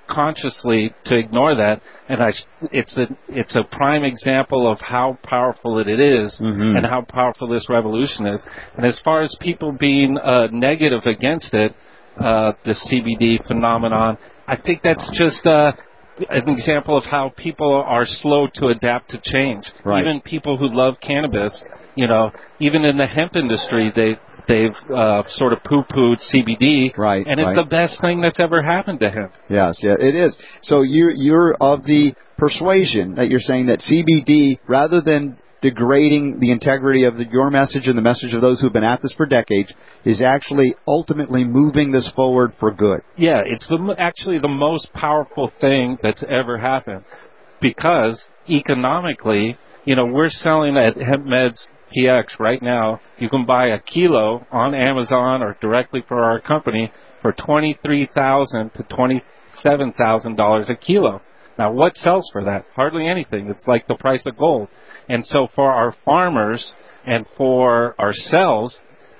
Speaker 2: consciously to ignore that. And I, it's a it's a prime example of how powerful it is
Speaker 13: Mm-hmm.
Speaker 2: and how powerful this revolution is. And as far as people being uh, negative against it, uh, the C B D phenomenon, I think that's just uh, an example of how people are slow to adapt to change.
Speaker 13: Right.
Speaker 2: Even people who love cannabis, you know, even in the hemp industry, they they've uh, sort of poo-pooed C B D,
Speaker 13: right?
Speaker 2: And it's
Speaker 13: right.
Speaker 2: the best thing that's ever happened to hemp.
Speaker 13: Yes, yeah, it is. So you you're of the persuasion that you're saying that C B D, rather than degrading the integrity of the, your message and the message of those who've been at this for decades, is actually ultimately moving this forward for good.
Speaker 2: Yeah, it's the, actually the most powerful thing that's ever happened, because economically, you know, we're selling at HempMeds P X right now. You can buy a kilo on Amazon or directly for our company for twenty-three thousand to twenty-seven thousand dollars a kilo. Now, what sells for that? Hardly anything. It's like the price of gold. And so for our farmers and for ourselves,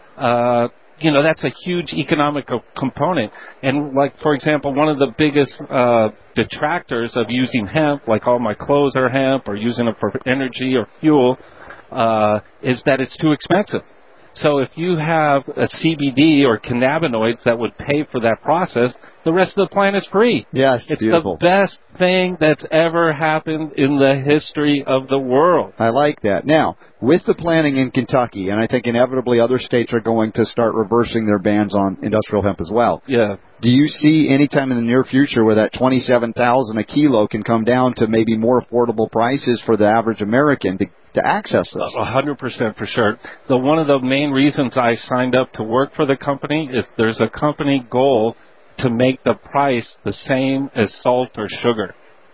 Speaker 2: uh, you know, that's a huge economic co- component. And like, for example, one of the biggest uh, detractors of using hemp, like all my clothes are hemp or using it for energy or fuel, uh, is that it's too expensive. So if you have a C B D or cannabinoids that would pay for that process, the rest of the plan is free.
Speaker 13: Yes,
Speaker 2: it's
Speaker 13: beautiful.
Speaker 2: the best thing that's ever happened in the history of the world.
Speaker 13: I like that. Now, with the planning in Kentucky, and I think inevitably other states are going to start reversing their bans on industrial hemp as well.
Speaker 2: Yeah.
Speaker 13: Do you see any time in the near future where that twenty-seven thousand dollars a kilo can come down to maybe more affordable prices for the average American to, to access this?
Speaker 2: A hundred percent for sure. The one of the main reasons I signed up to work for the company is there's a company goal to make the price the same as salt or sugar.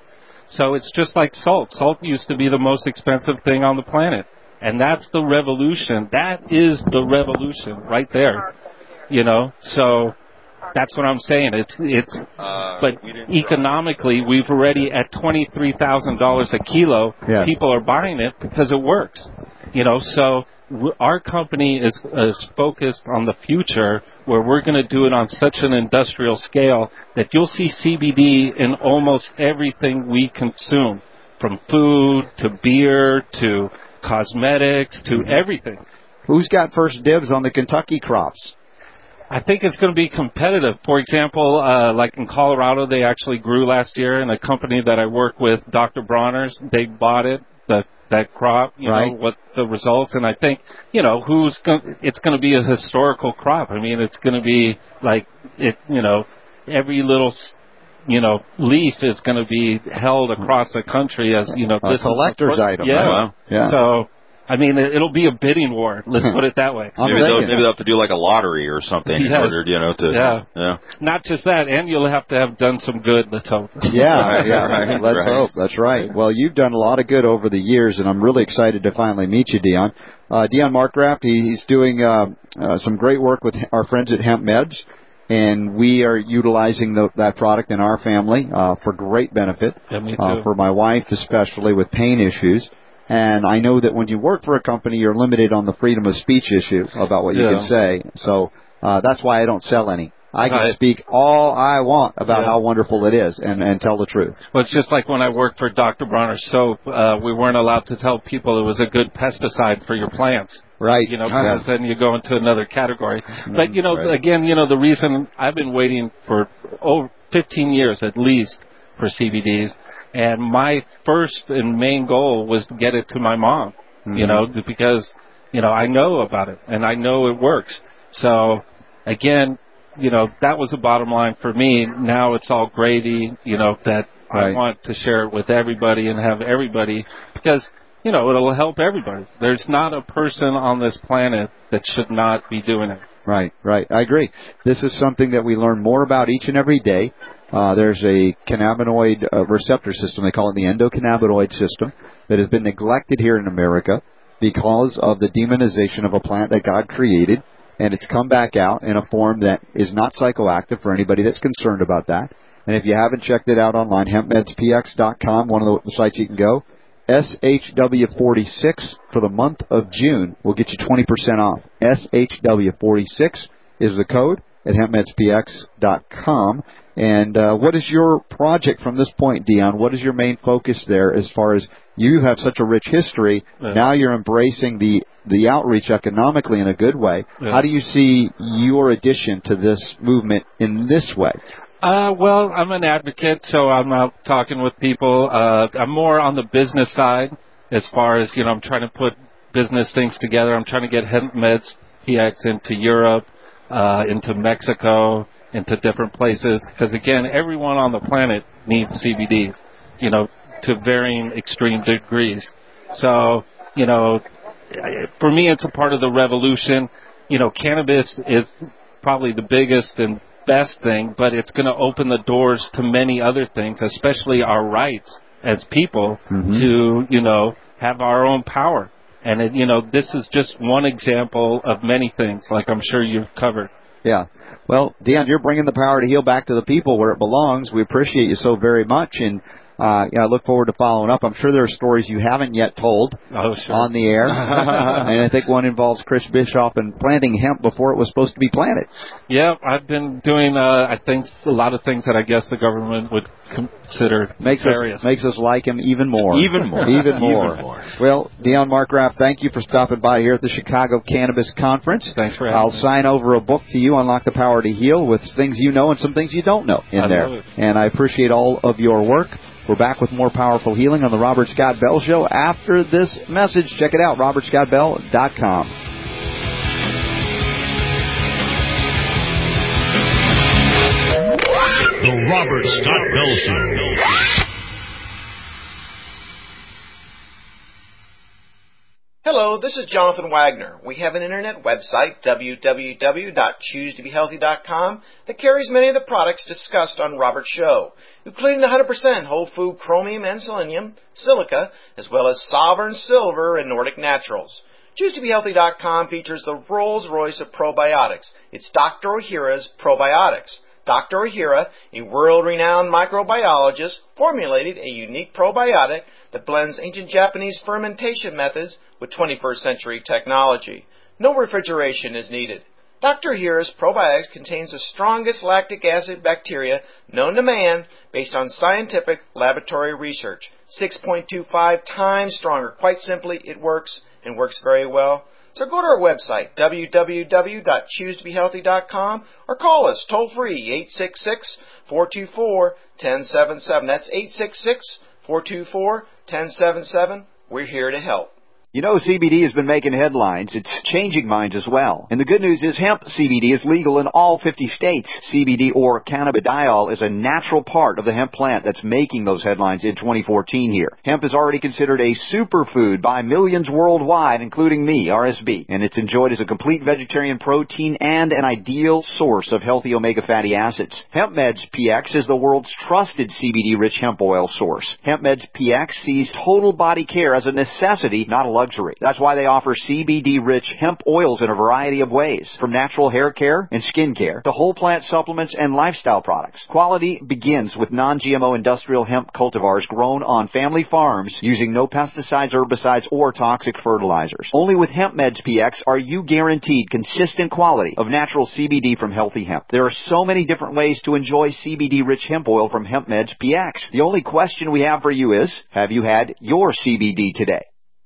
Speaker 2: So it's just like salt. Salt used to be the most expensive thing on the planet. And that's the revolution. That is the revolution right there. You know, so that's what I'm saying. It's it's.
Speaker 14: Uh,
Speaker 2: but
Speaker 14: we
Speaker 2: economically, we've already at twenty-three thousand dollars a kilo.
Speaker 13: Yes.
Speaker 2: People are buying it because it works. You know, so w- our company is, is focused on the future, where we're going to do it on such an industrial scale that you'll see C B D in almost everything we consume, from food to beer to cosmetics to everything.
Speaker 13: Who's got first dibs on the Kentucky crops?
Speaker 2: I think it's going to be competitive. For example, uh, like in Colorado, they actually grew last year, and a company that I work with, Doctor Bronner's, they bought it, the, that crop, you
Speaker 13: right.
Speaker 2: know, what the results, and I think, you know, who's going it's going to be a historical crop. I mean, it's going to be like, it, you know, every little, you know, leaf is going to be held across the country as, you know,
Speaker 13: a
Speaker 2: this
Speaker 13: collector's
Speaker 2: is,
Speaker 13: item.
Speaker 2: Yeah.
Speaker 13: Right? Yeah.
Speaker 2: So, I mean, it, it'll be a bidding war. Let's put it that way.
Speaker 14: Maybe they'll, maybe they'll have to do like a lottery or something in
Speaker 2: Yes.
Speaker 14: order, you know, to
Speaker 2: yeah.
Speaker 14: yeah.
Speaker 2: Not just that, and you'll have to have done some good. Let's hope.
Speaker 13: Yeah, yeah.
Speaker 14: Right,
Speaker 13: Let's
Speaker 14: right.
Speaker 13: hope. That's right. Well, you've done a lot of good over the years, and I'm really excited to finally meet you, Dion. Uh, Dion Markgraf, he, he's doing uh, uh, some great work with our friends at HempMeds, and we are utilizing the, that product in our family uh, for great benefit.
Speaker 2: Yeah, me too.
Speaker 13: Uh, for my wife, especially with pain issues. And I know that when you work for a company, you're limited on the freedom of speech issue about what you
Speaker 2: Yeah.
Speaker 13: can say. So uh, that's why I don't sell any. I can
Speaker 2: Right.
Speaker 13: speak all I want about
Speaker 2: Yeah.
Speaker 13: how wonderful it is and, and tell the truth.
Speaker 2: Well, it's just like when I worked for Doctor Bronner Soap, uh, we weren't allowed to tell people it was a good pesticide for your plants.
Speaker 13: Right.
Speaker 2: You know,
Speaker 13: Yeah.
Speaker 2: because then you go into another category. But, you know,
Speaker 14: Right.
Speaker 2: again, you know, the reason I've been waiting for over fifteen years at least for C B Ds, and my first and main goal was to get it to my mom,
Speaker 13: Mm-hmm.
Speaker 2: you know, because, you know, I know about it and I know it works. So, again, you know, that was the bottom line for me. Now it's all gravy, you know, that
Speaker 13: Right.
Speaker 2: I want to share it with everybody and have everybody, because, you know, it'll help everybody. There's not a person on this planet that should not be doing it.
Speaker 13: Right, right. I agree. This is something that we learn more about each and every day. Uh, there's a cannabinoid uh, receptor system, they call it the endocannabinoid system, that has been neglected here in America because of the demonization of a plant that God created, and it's come back out in a form that is not psychoactive for anybody that's concerned about that. And if you haven't checked it out online, hemp meds p x dot com, one of the sites you can go. S H W forty-six for the month of June will get you twenty percent off. S H W forty-six is the code, at hemp meds p x dot com. And uh, what is your project from this point, Dion? What is your main focus there as far as you have such a rich history?
Speaker 2: Yeah.
Speaker 13: Now you're embracing the, the outreach economically in a good way.
Speaker 2: Yeah.
Speaker 13: How do you see your addition to this movement in this way?
Speaker 2: Uh, well, I'm an advocate, so I'm out talking with people. Uh, I'm more on the business side as far as, you know, I'm trying to put business things together. I'm trying to get Hemp Meds P X into Europe, uh, into Mexico, into different places. Because, again, everyone on the planet needs C B Ds, you know, to varying extreme degrees. So, you know, for me, it's a part of the revolution. You know, cannabis is probably the biggest and best thing, but it's going to open the doors to many other things, especially our rights as people mm-hmm. to, you know, have our own power. And, it, you know, this is just one example of many things, like I'm sure you've covered.
Speaker 13: Yeah. Well, Dion, you're bringing the power to heal back to the people where it belongs. We appreciate you so very much, and Uh, yeah, I look forward to following up. I'm sure there are stories you haven't yet told
Speaker 2: oh, sure.
Speaker 13: on the air. And I think one involves Chris Bischoff and planting hemp before it was supposed to be planted.
Speaker 2: Yeah, I've been doing, uh, I think, a lot of things that I guess the government would consider
Speaker 13: makes
Speaker 2: various.
Speaker 13: Us, makes us like him even more.
Speaker 14: Even more.
Speaker 13: Even more.
Speaker 14: Even more.
Speaker 13: Well, Dion Markgraf, thank you for stopping by here at the Chicago Cannabis Conference.
Speaker 2: Thanks for having
Speaker 13: I'll
Speaker 2: me.
Speaker 13: sign over a book to you, Unlock the Power to Heal, with things you know and some things you don't know in
Speaker 2: I
Speaker 13: there.
Speaker 2: love it.
Speaker 13: And I appreciate all of your work. We're back with more Powerful Healing on the Robert Scott Bell Show after this message. Check it out, robert scott bell dot com.
Speaker 3: The Robert Scott Bell Show.
Speaker 6: Hello, this is Jonathan Wagner. We have an internet website, w w w dot choose to be healthy dot com, that carries many of the products discussed on Robert's show, including one hundred percent whole food chromium and selenium, silica, as well as Sovereign Silver and Nordic Naturals. choose to be healthy dot com features the Rolls-Royce of probiotics. It's Doctor Ohhira's Probiotics. Doctor Ohhira, a world-renowned microbiologist, formulated a unique probiotic that blends ancient Japanese fermentation methods with twenty-first century technology. No refrigeration is needed. Doctor Ohhira's probiotics contains the strongest lactic acid bacteria known to man based on scientific laboratory research. six point two five times stronger. Quite simply, it works and works very well. So go to our website, w w w dot choose to be healthy dot com, or call us toll-free, eight six six, four two four, one zero seven seven. That's eight six six, four two four, one zero seven seven. We're here to help.
Speaker 13: You know, C B D has been making headlines. It's changing minds as well. And the good news is hemp C B D is legal in all fifty states. C B D, or cannabidiol, is a natural part of the hemp plant that's making those headlines in twenty fourteen here. Hemp is already considered a superfood by millions worldwide, including me, R S B. And it's enjoyed as a complete vegetarian protein and an ideal source of healthy omega fatty acids. Hemp Meds P X is the world's trusted C B D-rich hemp oil source. Hemp Meds P X sees total body care as a necessity, not a luxury. That's why they offer C B D-rich hemp oils in a variety of ways, from natural hair care and skin care to whole plant supplements and lifestyle products. Quality begins with non G M O industrial hemp cultivars grown on family farms using no pesticides, herbicides, or toxic fertilizers. Only with Hemp Meds P X are you guaranteed consistent quality of natural C B D from healthy hemp. There are so many different ways to enjoy C B D-rich hemp oil from Hemp Meds P X. The only question we have for you is, have you had your C B D today?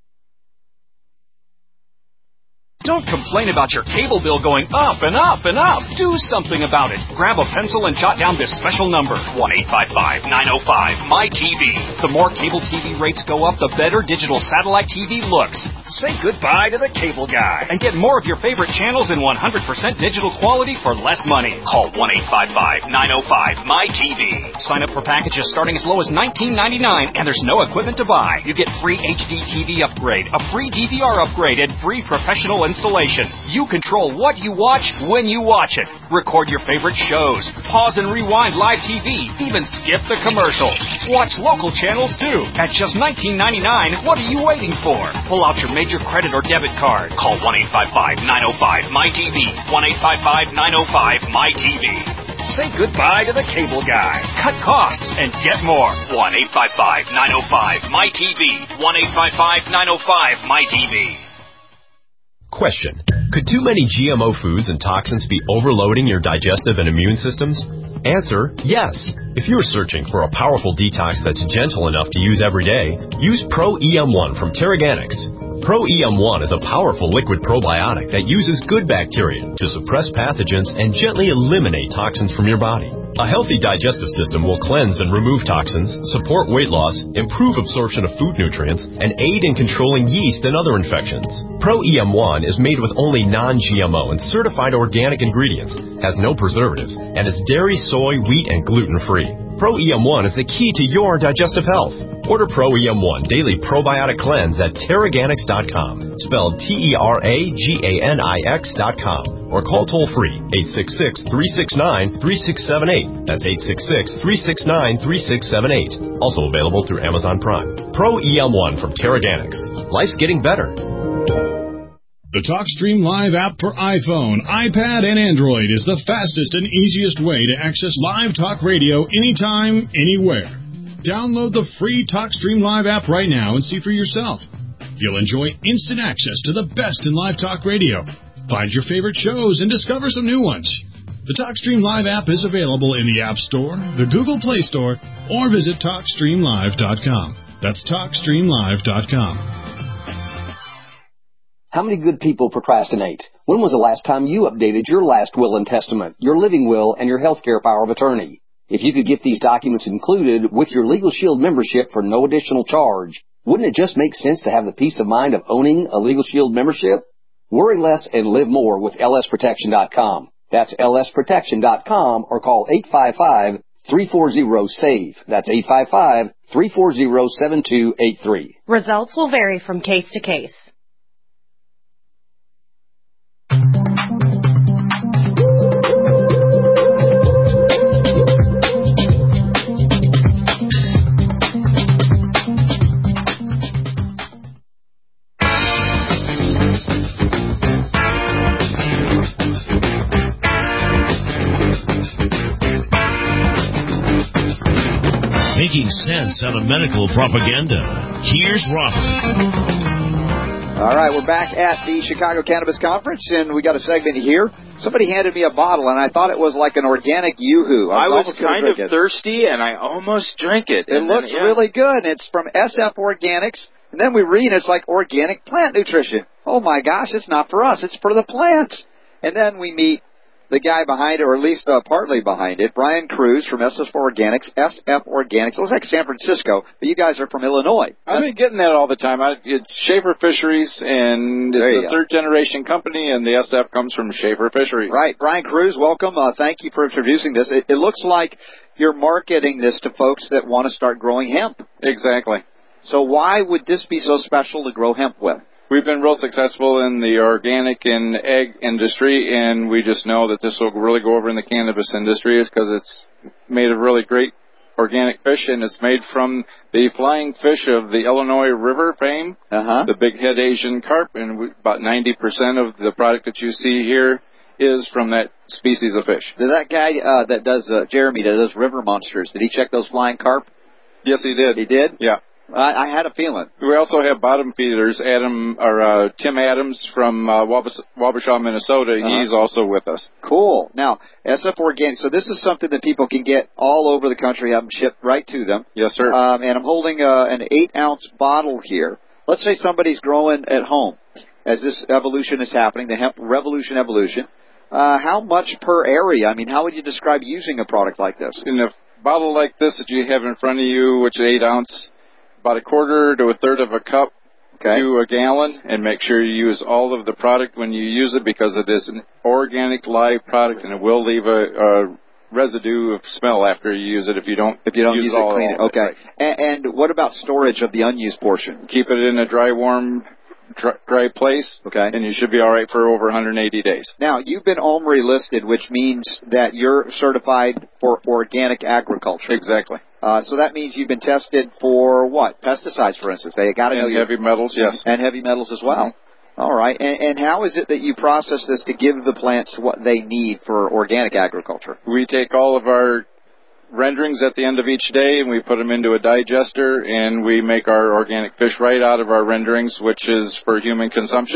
Speaker 7: Don't complain about your cable bill going up and up and up. Do something about it. Grab a pencil and jot down this special number, one eight five five, nine oh five, M Y T V. The more cable T V rates go up, the better digital satellite T V looks. Say goodbye to the cable guy and get more of your favorite channels in one hundred percent digital quality for less money. Call one eight five five, nine oh five, M Y T V. Sign up for packages starting as low as nineteen ninety-nine, and there's no equipment to buy. You get free H D T V upgrade, a free D V R upgrade, and free professional installation. You control what you watch when you watch it. Record your favorite shows. Pause and rewind live T V. Even skip the commercials. Watch local channels too. At just nineteen ninety-nine, what are you waiting for? Pull out your major credit or debit card. Call one eight five five, nine oh five, M Y T V. one eight five five, nine oh five, M Y T V. Say goodbye to the cable guy. Cut costs and get more. one eight five five, nine oh five, M Y T V. one eight five five, nine oh five, M Y T V.
Speaker 3: Question.
Speaker 5: Could too many G M O foods and toxins be overloading your digestive and immune systems? Answer, yes. If you're searching for a powerful detox that's gentle enough to use every day, use Pro E M one from Terraganics. Pro E M one is a powerful liquid probiotic that uses good bacteria to suppress pathogens and gently eliminate toxins from your body. A healthy digestive system will cleanse and remove toxins, support weight loss, improve absorption of food nutrients, and aid in controlling yeast and other infections. Pro E M one is made with only non-G M O and certified organic ingredients, has no preservatives, and is dairy, soy, wheat, and gluten-free. Pro E M one is the key to your digestive health. Order Pro E M one Daily Probiotic Cleanse at Terraganics dot com, spelled T E R A G A N I X dot com, or call toll-free eight six six, three six nine, three six seven eight. That's eight six six, three six nine, three six seven eight. Also available through Amazon Prime. Pro E M one from Terraganics. Life's getting better.
Speaker 8: The TalkStream Live app for iPhone, iPad, and Android is the fastest and easiest way to access live talk radio anytime, anywhere. Download the free TalkStream Live app right now and see for yourself. You'll enjoy instant access to the best in live talk radio. Find your favorite shows and discover some new ones. The TalkStream Live app is available in the App Store, the Google Play Store, or visit talk stream live dot com. That's talk stream live dot com.
Speaker 9: How many good people procrastinate? When was the last time you updated your last will and testament, your living will, and your healthcare power of attorney? If you could get these documents included with your Legal Shield membership for no additional charge, wouldn't it just make sense to have the peace of mind of owning a Legal Shield membership? Worry less and live more with L S protection dot com. That's L S protection dot com, or call eight five five, three four zero, S A V E. That's eight five five, three four zero, seven two eight three.
Speaker 10: Results will vary from case to case.
Speaker 3: Making sense out of medical propaganda. Here's Robert.
Speaker 13: All right, we're back at the Chicago Cannabis Conference, and we got a segment here. Somebody handed me a bottle, and I thought it was like an organic Yoo-Hoo.
Speaker 14: I was, I was kind of
Speaker 13: it.
Speaker 14: thirsty, and I almost drank it.
Speaker 13: It
Speaker 14: and
Speaker 13: looks
Speaker 14: then, yeah.
Speaker 13: really good. It's from S F Organics, and then we read it's like organic plant nutrition. Oh, my gosh, it's not for us. It's for the plants. And then we meet the guy behind it, or at least uh, partly behind it, Brian Cruz from S F Organics, S F Organics. It looks like San Francisco, but you guys are from Illinois.
Speaker 25: I've been getting that all the time. I, it's Schaefer Fisheries, and it's a third-generation company, and the S F comes from Schaefer Fisheries.
Speaker 13: Right. Brian Cruz, welcome. Uh, thank you for introducing this. It, it looks like you're marketing this to folks that want to start growing hemp.
Speaker 25: Exactly.
Speaker 13: So why would this be so special to grow hemp with?
Speaker 25: We've been real successful in the organic and egg industry, and we just know that this will really go over in the cannabis industry because it's made of really great organic fish, and it's made from the flying fish of the Illinois River fame,
Speaker 13: uh-huh.
Speaker 25: the big head Asian carp, and we, about ninety percent of the product that you see here is from that species of fish.
Speaker 13: Did that guy uh, that does, uh, Jeremy, that does River Monsters, did he check those flying carp?
Speaker 25: Yes, he did.
Speaker 13: He did?
Speaker 25: Yeah.
Speaker 13: I, I had a feeling.
Speaker 25: We also have bottom feeders. Adam or uh, Tim Adams from uh, Wabasha, Wabasha, Minnesota. Uh-huh. He's also with us.
Speaker 13: Cool. Now, S F Organic. So this is something that people can get all over the country. Have them shipped right to them.
Speaker 25: Yes, sir.
Speaker 13: Um, and I'm holding uh, an eight ounce bottle here. Let's say somebody's growing at home as this evolution is happening, the hemp revolution evolution. Uh, how much per area? I mean, how would you describe using a product like this?
Speaker 25: In a bottle like this that you have in front of you, which is eight ounce. About a quarter to a third of a cup okay. to a gallon, and make sure you use all of the product when you use it because it is an organic live product, and it will leave a, a residue of smell after you use it if you don't
Speaker 13: if you don't
Speaker 25: use,
Speaker 13: use
Speaker 25: it, all
Speaker 13: clean it. Okay.
Speaker 25: Right.
Speaker 13: And, and what about storage of the unused portion?
Speaker 25: Keep it in a dry, warm, dry, dry place,
Speaker 13: okay,
Speaker 25: and you should be all right for over one hundred eighty days.
Speaker 13: Now, you've been O M R I listed, which means that you're certified for organic agriculture.
Speaker 25: Exactly.
Speaker 13: Uh, so that means you've been tested for what? Pesticides, for instance. They got to know
Speaker 25: and heavy metals, yes.
Speaker 13: And heavy metals as well. Mm-hmm. All right. And, and how is it that you process this to give the plants what they need for organic agriculture?
Speaker 25: We take all of our renderings at the end of each day, and we put them into a digester, and we make our organic fish right out of our renderings, which is for human consumption.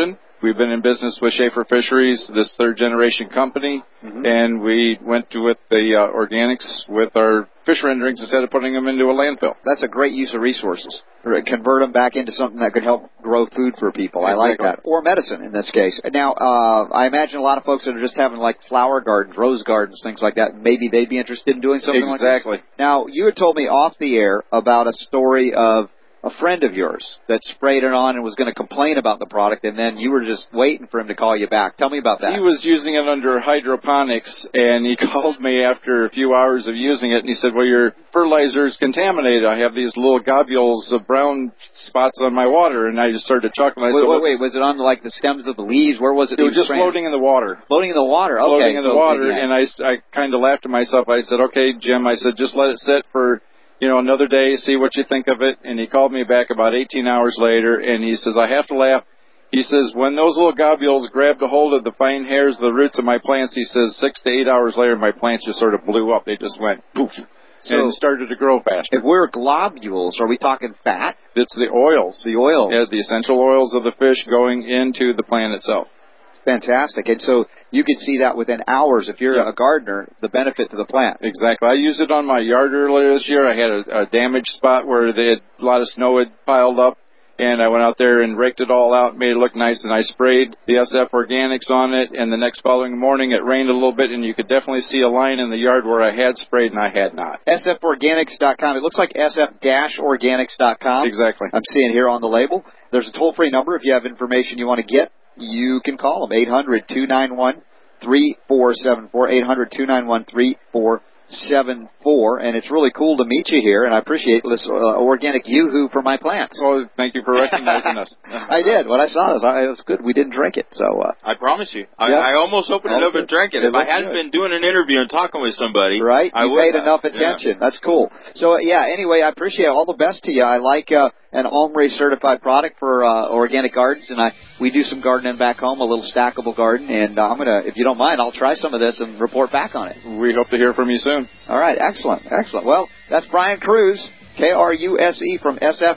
Speaker 25: we've been in business with Schaefer Fisheries, this third-generation company, mm-hmm. and we went to with the uh, organics with our fish renderings instead of putting them into a landfill.
Speaker 13: That's a great use of resources. Convert them back into something that could help grow food for people. Exactly. I like that. Or medicine in this case. Now, uh, I imagine a lot of folks that are just having like flower gardens, rose gardens, things like that, maybe they'd be interested in doing something
Speaker 25: exactly.
Speaker 13: like that.
Speaker 25: Exactly.
Speaker 13: Now, you had told me off the air about a story of a friend of yours that sprayed it on and was going to complain about the product, and then you were just waiting for him to call you back. Tell me about that.
Speaker 25: He was using it under hydroponics, and he called me after a few hours of using it, and he said, well, your fertilizer is contaminated. I have these little globules of brown spots on my water, and I just started chuckling. I
Speaker 13: wait,
Speaker 25: said,
Speaker 13: wait, wait, was it on like the stems of the leaves? Where was it?
Speaker 25: It was just spraying? Floating in the water.
Speaker 13: Floating in the water, okay.
Speaker 25: Floating in
Speaker 13: so
Speaker 25: the water, and I, I kind of laughed to myself. I said, okay, Jim, I said, just let it sit for you know, another day, see what you think of it. And he called me back about eighteen hours later, and he says, I have to laugh. He says, when those little globules grabbed a hold of the fine hairs of the roots of my plants, he says, six to eight hours later, my plants just sort of blew up. They just went poof so and started to grow faster.
Speaker 13: If we're globules, are we talking fat?
Speaker 25: It's the oils.
Speaker 13: The oils.
Speaker 25: Yeah, the essential oils of the fish going into the plant itself.
Speaker 13: Fantastic. And so you can see that within hours, if you're yeah. a gardener, the benefit to the plant.
Speaker 25: Exactly. I used it on my yard earlier this year. I had a, a damaged spot where they had, a lot of snow had piled up, and I went out there and raked it all out, made it look nice, and I sprayed the S F Organics on it, and the next following morning it rained a little bit, and you could definitely see a line in the yard where I had sprayed and I had not.
Speaker 13: S F organics dot com. It looks like S F organics dot com.
Speaker 25: Exactly.
Speaker 13: I'm seeing here on the label. There's a toll-free number if you have information you want to get. You can call them, eight hundred, two nine one, three four seven four, eight hundred, two nine one, three four seven four, and it's really cool to meet you here, and I appreciate this uh, organic yoo-hoo for my plants.
Speaker 25: Well, thank you for recognizing us.
Speaker 13: I did. When I saw this, I, it was good. We didn't drink it, so... Uh,
Speaker 14: I promise you. I,
Speaker 13: yeah.
Speaker 14: I almost opened it up and drank it.
Speaker 13: it
Speaker 14: if I hadn't
Speaker 13: good.
Speaker 14: been doing an interview and talking with somebody,
Speaker 13: right?
Speaker 14: I
Speaker 13: you
Speaker 14: would
Speaker 13: paid
Speaker 14: have.
Speaker 13: enough attention. Yeah. That's cool. So, uh, yeah, anyway, I appreciate it. All the best to you. I like uh, an OMRI certified product for uh, organic gardens, and I we do some gardening back home, a little stackable garden, and uh, I'm going to, if you don't mind, I'll try some of this and report back on it.
Speaker 25: We hope to hear from you soon.
Speaker 13: All right, excellent, excellent. Well, that's Brian Cruz, K R U S E, from S F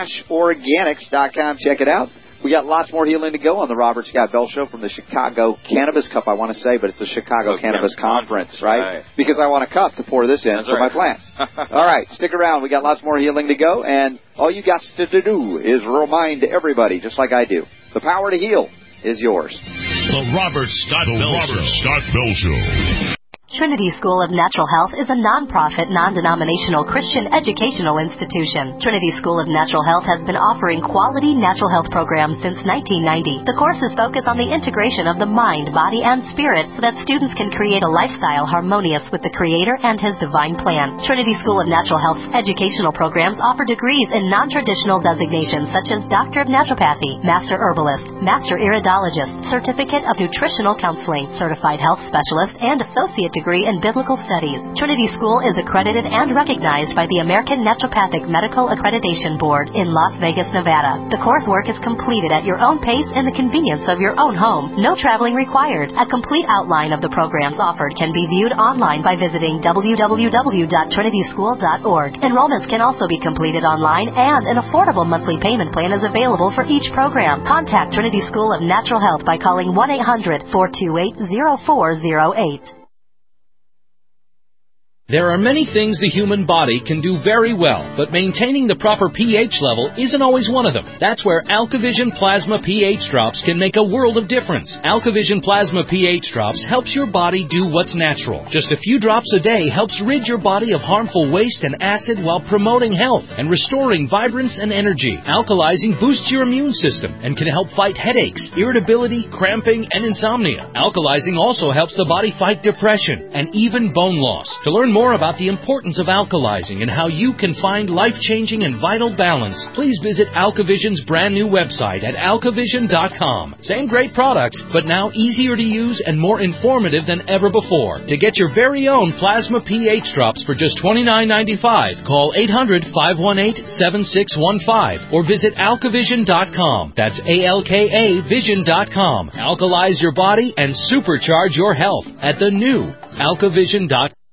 Speaker 13: organics dot com. Check it out. We got lots more healing to go on the Robert Scott Bell Show from the Chicago Cannabis Cup, I want to say, but it's the Chicago oh, Cannabis Conference, right? right? Because I want a cup to pour this in That's for right. my plants. All right, stick around. We got lots more healing to go, and all you got to do is remind everybody, just like I do, the power to heal is yours.
Speaker 3: The Robert Scott the Bell Robert Show. Scott Bell Show.
Speaker 10: Trinity School of Natural Health is a non-profit, non-denominational Christian educational institution. Trinity School of Natural Health has been offering quality natural health programs since nineteen ninety. The courses focus on the integration of the mind, body, and spirit so that students can create a lifestyle harmonious with the Creator and His divine plan. Trinity School of Natural Health's educational programs offer degrees in non-traditional designations such as Doctor of Naturopathy, Master Herbalist, Master Iridologist, Certificate of Nutritional Counseling, Certified Health Specialist, and Associate Degree in Biblical Studies. Trinity School is accredited and recognized by the American Naturopathic Medical Accreditation Board in Las Vegas, Nevada. The coursework is completed at your own pace in the convenience of your own home. No traveling required. A complete outline of the programs offered can be viewed online by visiting w w w dot trinity school dot org. Enrollments can also be completed online, and an affordable monthly payment plan is available for each program. Contact Trinity School of Natural Health by calling one eight hundred, four two eight, zero four zero eight.
Speaker 18: There are many things the human body can do very well, but maintaining the proper pH level isn't always one of them. That's where AlkaVision Plasma pH Drops can make a world of difference. AlkaVision Plasma pH Drops helps your body do what's natural. Just a few drops a day helps rid your body of harmful waste and acid while promoting health and restoring vibrance and energy. Alkalizing boosts your immune system and can help fight headaches, irritability, cramping, and insomnia. Alkalizing also helps the body fight depression and even bone loss. To learn more about the importance of alkalizing and how you can find life-changing and vital balance, please visit AlkaVision's brand new website at alkavision dot com. Same great products, but now easier to use and more informative than ever before. To get your very own Plasma pH Drops for just twenty-nine ninety-five, call eight hundred, five one eight, seven six one five or visit alkavision dot com. That's A L K A vision dot com. Alkalize your body and supercharge your health at the new alkavision dot com.